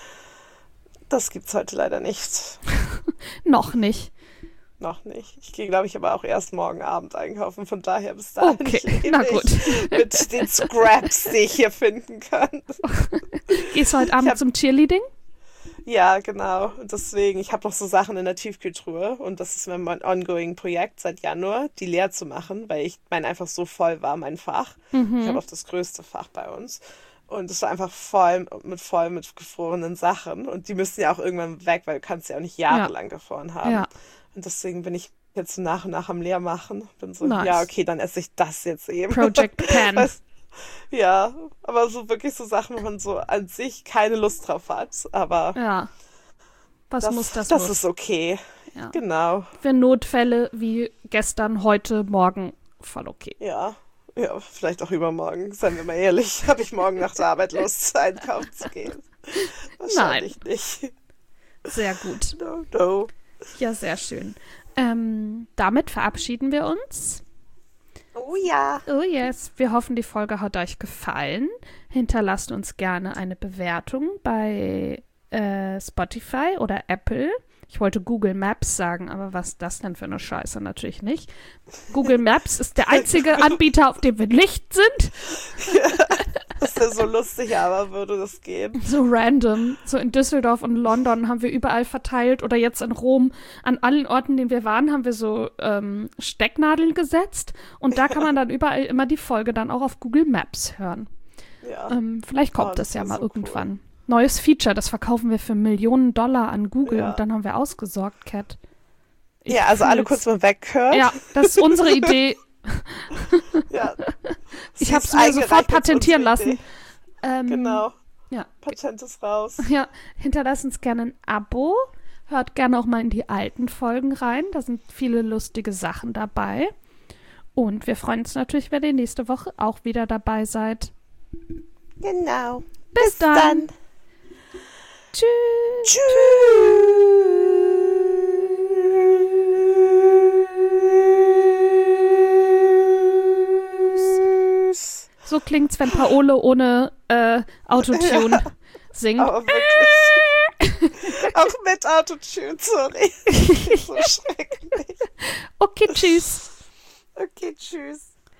[SPEAKER 1] das gibt's heute leider nicht.
[SPEAKER 2] Noch nicht.
[SPEAKER 1] Noch nicht. Ich gehe, glaube ich, aber auch erst morgen Abend einkaufen, von daher bis dahin
[SPEAKER 2] Okay,
[SPEAKER 1] lebe
[SPEAKER 2] na
[SPEAKER 1] ich
[SPEAKER 2] gut.
[SPEAKER 1] mit den Scraps, die ich hier finden kann.
[SPEAKER 2] Gehst du heute Abend
[SPEAKER 1] hab-
[SPEAKER 2] zum Cheerleading?
[SPEAKER 1] Ja, genau. Und deswegen, ich habe noch so Sachen in der Tiefkühltruhe und das ist mein ongoing Projekt seit Januar, die leer zu machen, weil ich mein einfach so voll war, mein Fach. Ich habe auch das größte Fach bei uns. Und es war einfach voll mit voll mit gefrorenen Sachen. Und die müssen ja auch irgendwann weg, weil du kannst ja auch nicht jahrelang gefroren haben.
[SPEAKER 2] Ja.
[SPEAKER 1] Und deswegen bin ich jetzt so nach und nach am Leermachen. Bin so,
[SPEAKER 2] Nice.
[SPEAKER 1] ja, okay, dann esse ich das jetzt eben.
[SPEAKER 2] Project Pan.
[SPEAKER 1] Weißt- Ja, aber so wirklich so Sachen, wo man so an sich keine Lust drauf hat. Aber
[SPEAKER 2] Ja. Was
[SPEAKER 1] das,
[SPEAKER 2] muss, das,
[SPEAKER 1] das
[SPEAKER 2] muss.
[SPEAKER 1] ist okay.
[SPEAKER 2] Ja.
[SPEAKER 1] Genau.
[SPEAKER 2] Für Notfälle wie gestern, heute, morgen voll okay.
[SPEAKER 1] Ja. Ja, vielleicht auch übermorgen, seien wir mal ehrlich. Habe ich morgen nach der Arbeit Lust, einkaufen zu gehen? Wahrscheinlich nicht.
[SPEAKER 2] Sehr gut.
[SPEAKER 1] No, no.
[SPEAKER 2] Ja, sehr schön. Ähm, damit verabschieden wir uns.
[SPEAKER 1] Oh ja.
[SPEAKER 2] Oh yes, wir hoffen, die Folge hat euch gefallen. Hinterlasst uns gerne eine Bewertung bei äh, Spotify oder Apple. Ich wollte Google Maps sagen, aber was ist das denn für eine Scheiße? Natürlich nicht. Google Maps ist der einzige Anbieter, auf dem wir nicht sind.
[SPEAKER 1] Das wäre so lustig, aber würde das gehen.
[SPEAKER 2] So random. So in Düsseldorf und London haben wir überall verteilt oder jetzt in Rom. An allen Orten, denen wir waren, haben wir so ähm, Stecknadeln gesetzt. Und da kann man dann überall immer die Folge dann auch auf Google Maps hören.
[SPEAKER 1] Ja.
[SPEAKER 2] Ähm, vielleicht kommt
[SPEAKER 1] Oh,
[SPEAKER 2] das
[SPEAKER 1] das
[SPEAKER 2] ja
[SPEAKER 1] wär
[SPEAKER 2] mal
[SPEAKER 1] so
[SPEAKER 2] irgendwann. Neues Feature, das verkaufen wir für Millionen Dollar an Google
[SPEAKER 1] Ja.
[SPEAKER 2] und dann haben wir ausgesorgt, Cat. Ich
[SPEAKER 1] Ja, also alle
[SPEAKER 2] fühl's.
[SPEAKER 1] kurz mal weghören.
[SPEAKER 2] Ja, das ist unsere Idee.
[SPEAKER 1] Ja.
[SPEAKER 2] Ich
[SPEAKER 1] Sie
[SPEAKER 2] habe
[SPEAKER 1] ist
[SPEAKER 2] es mir
[SPEAKER 1] eingereicht
[SPEAKER 2] sofort
[SPEAKER 1] als
[SPEAKER 2] patentieren
[SPEAKER 1] unsere
[SPEAKER 2] lassen. Ähm,
[SPEAKER 1] Idee. Genau.
[SPEAKER 2] Ja.
[SPEAKER 1] Patent ist raus.
[SPEAKER 2] Ja, hinterlasst uns gerne ein Abo. Hört gerne auch mal in die alten Folgen rein. Da sind viele lustige Sachen dabei. Und wir freuen uns natürlich, wenn ihr nächste Woche auch wieder dabei seid.
[SPEAKER 1] Genau.
[SPEAKER 2] Bis, dann. Tschüss.
[SPEAKER 1] Tschüss.
[SPEAKER 2] So klingt's, wenn Paolo ohne äh, Autotune singt.
[SPEAKER 1] Aber wirklich. Auch mit Autotune, sorry. So schrecklich.
[SPEAKER 2] Okay, tschüss.
[SPEAKER 1] Okay, tschüss.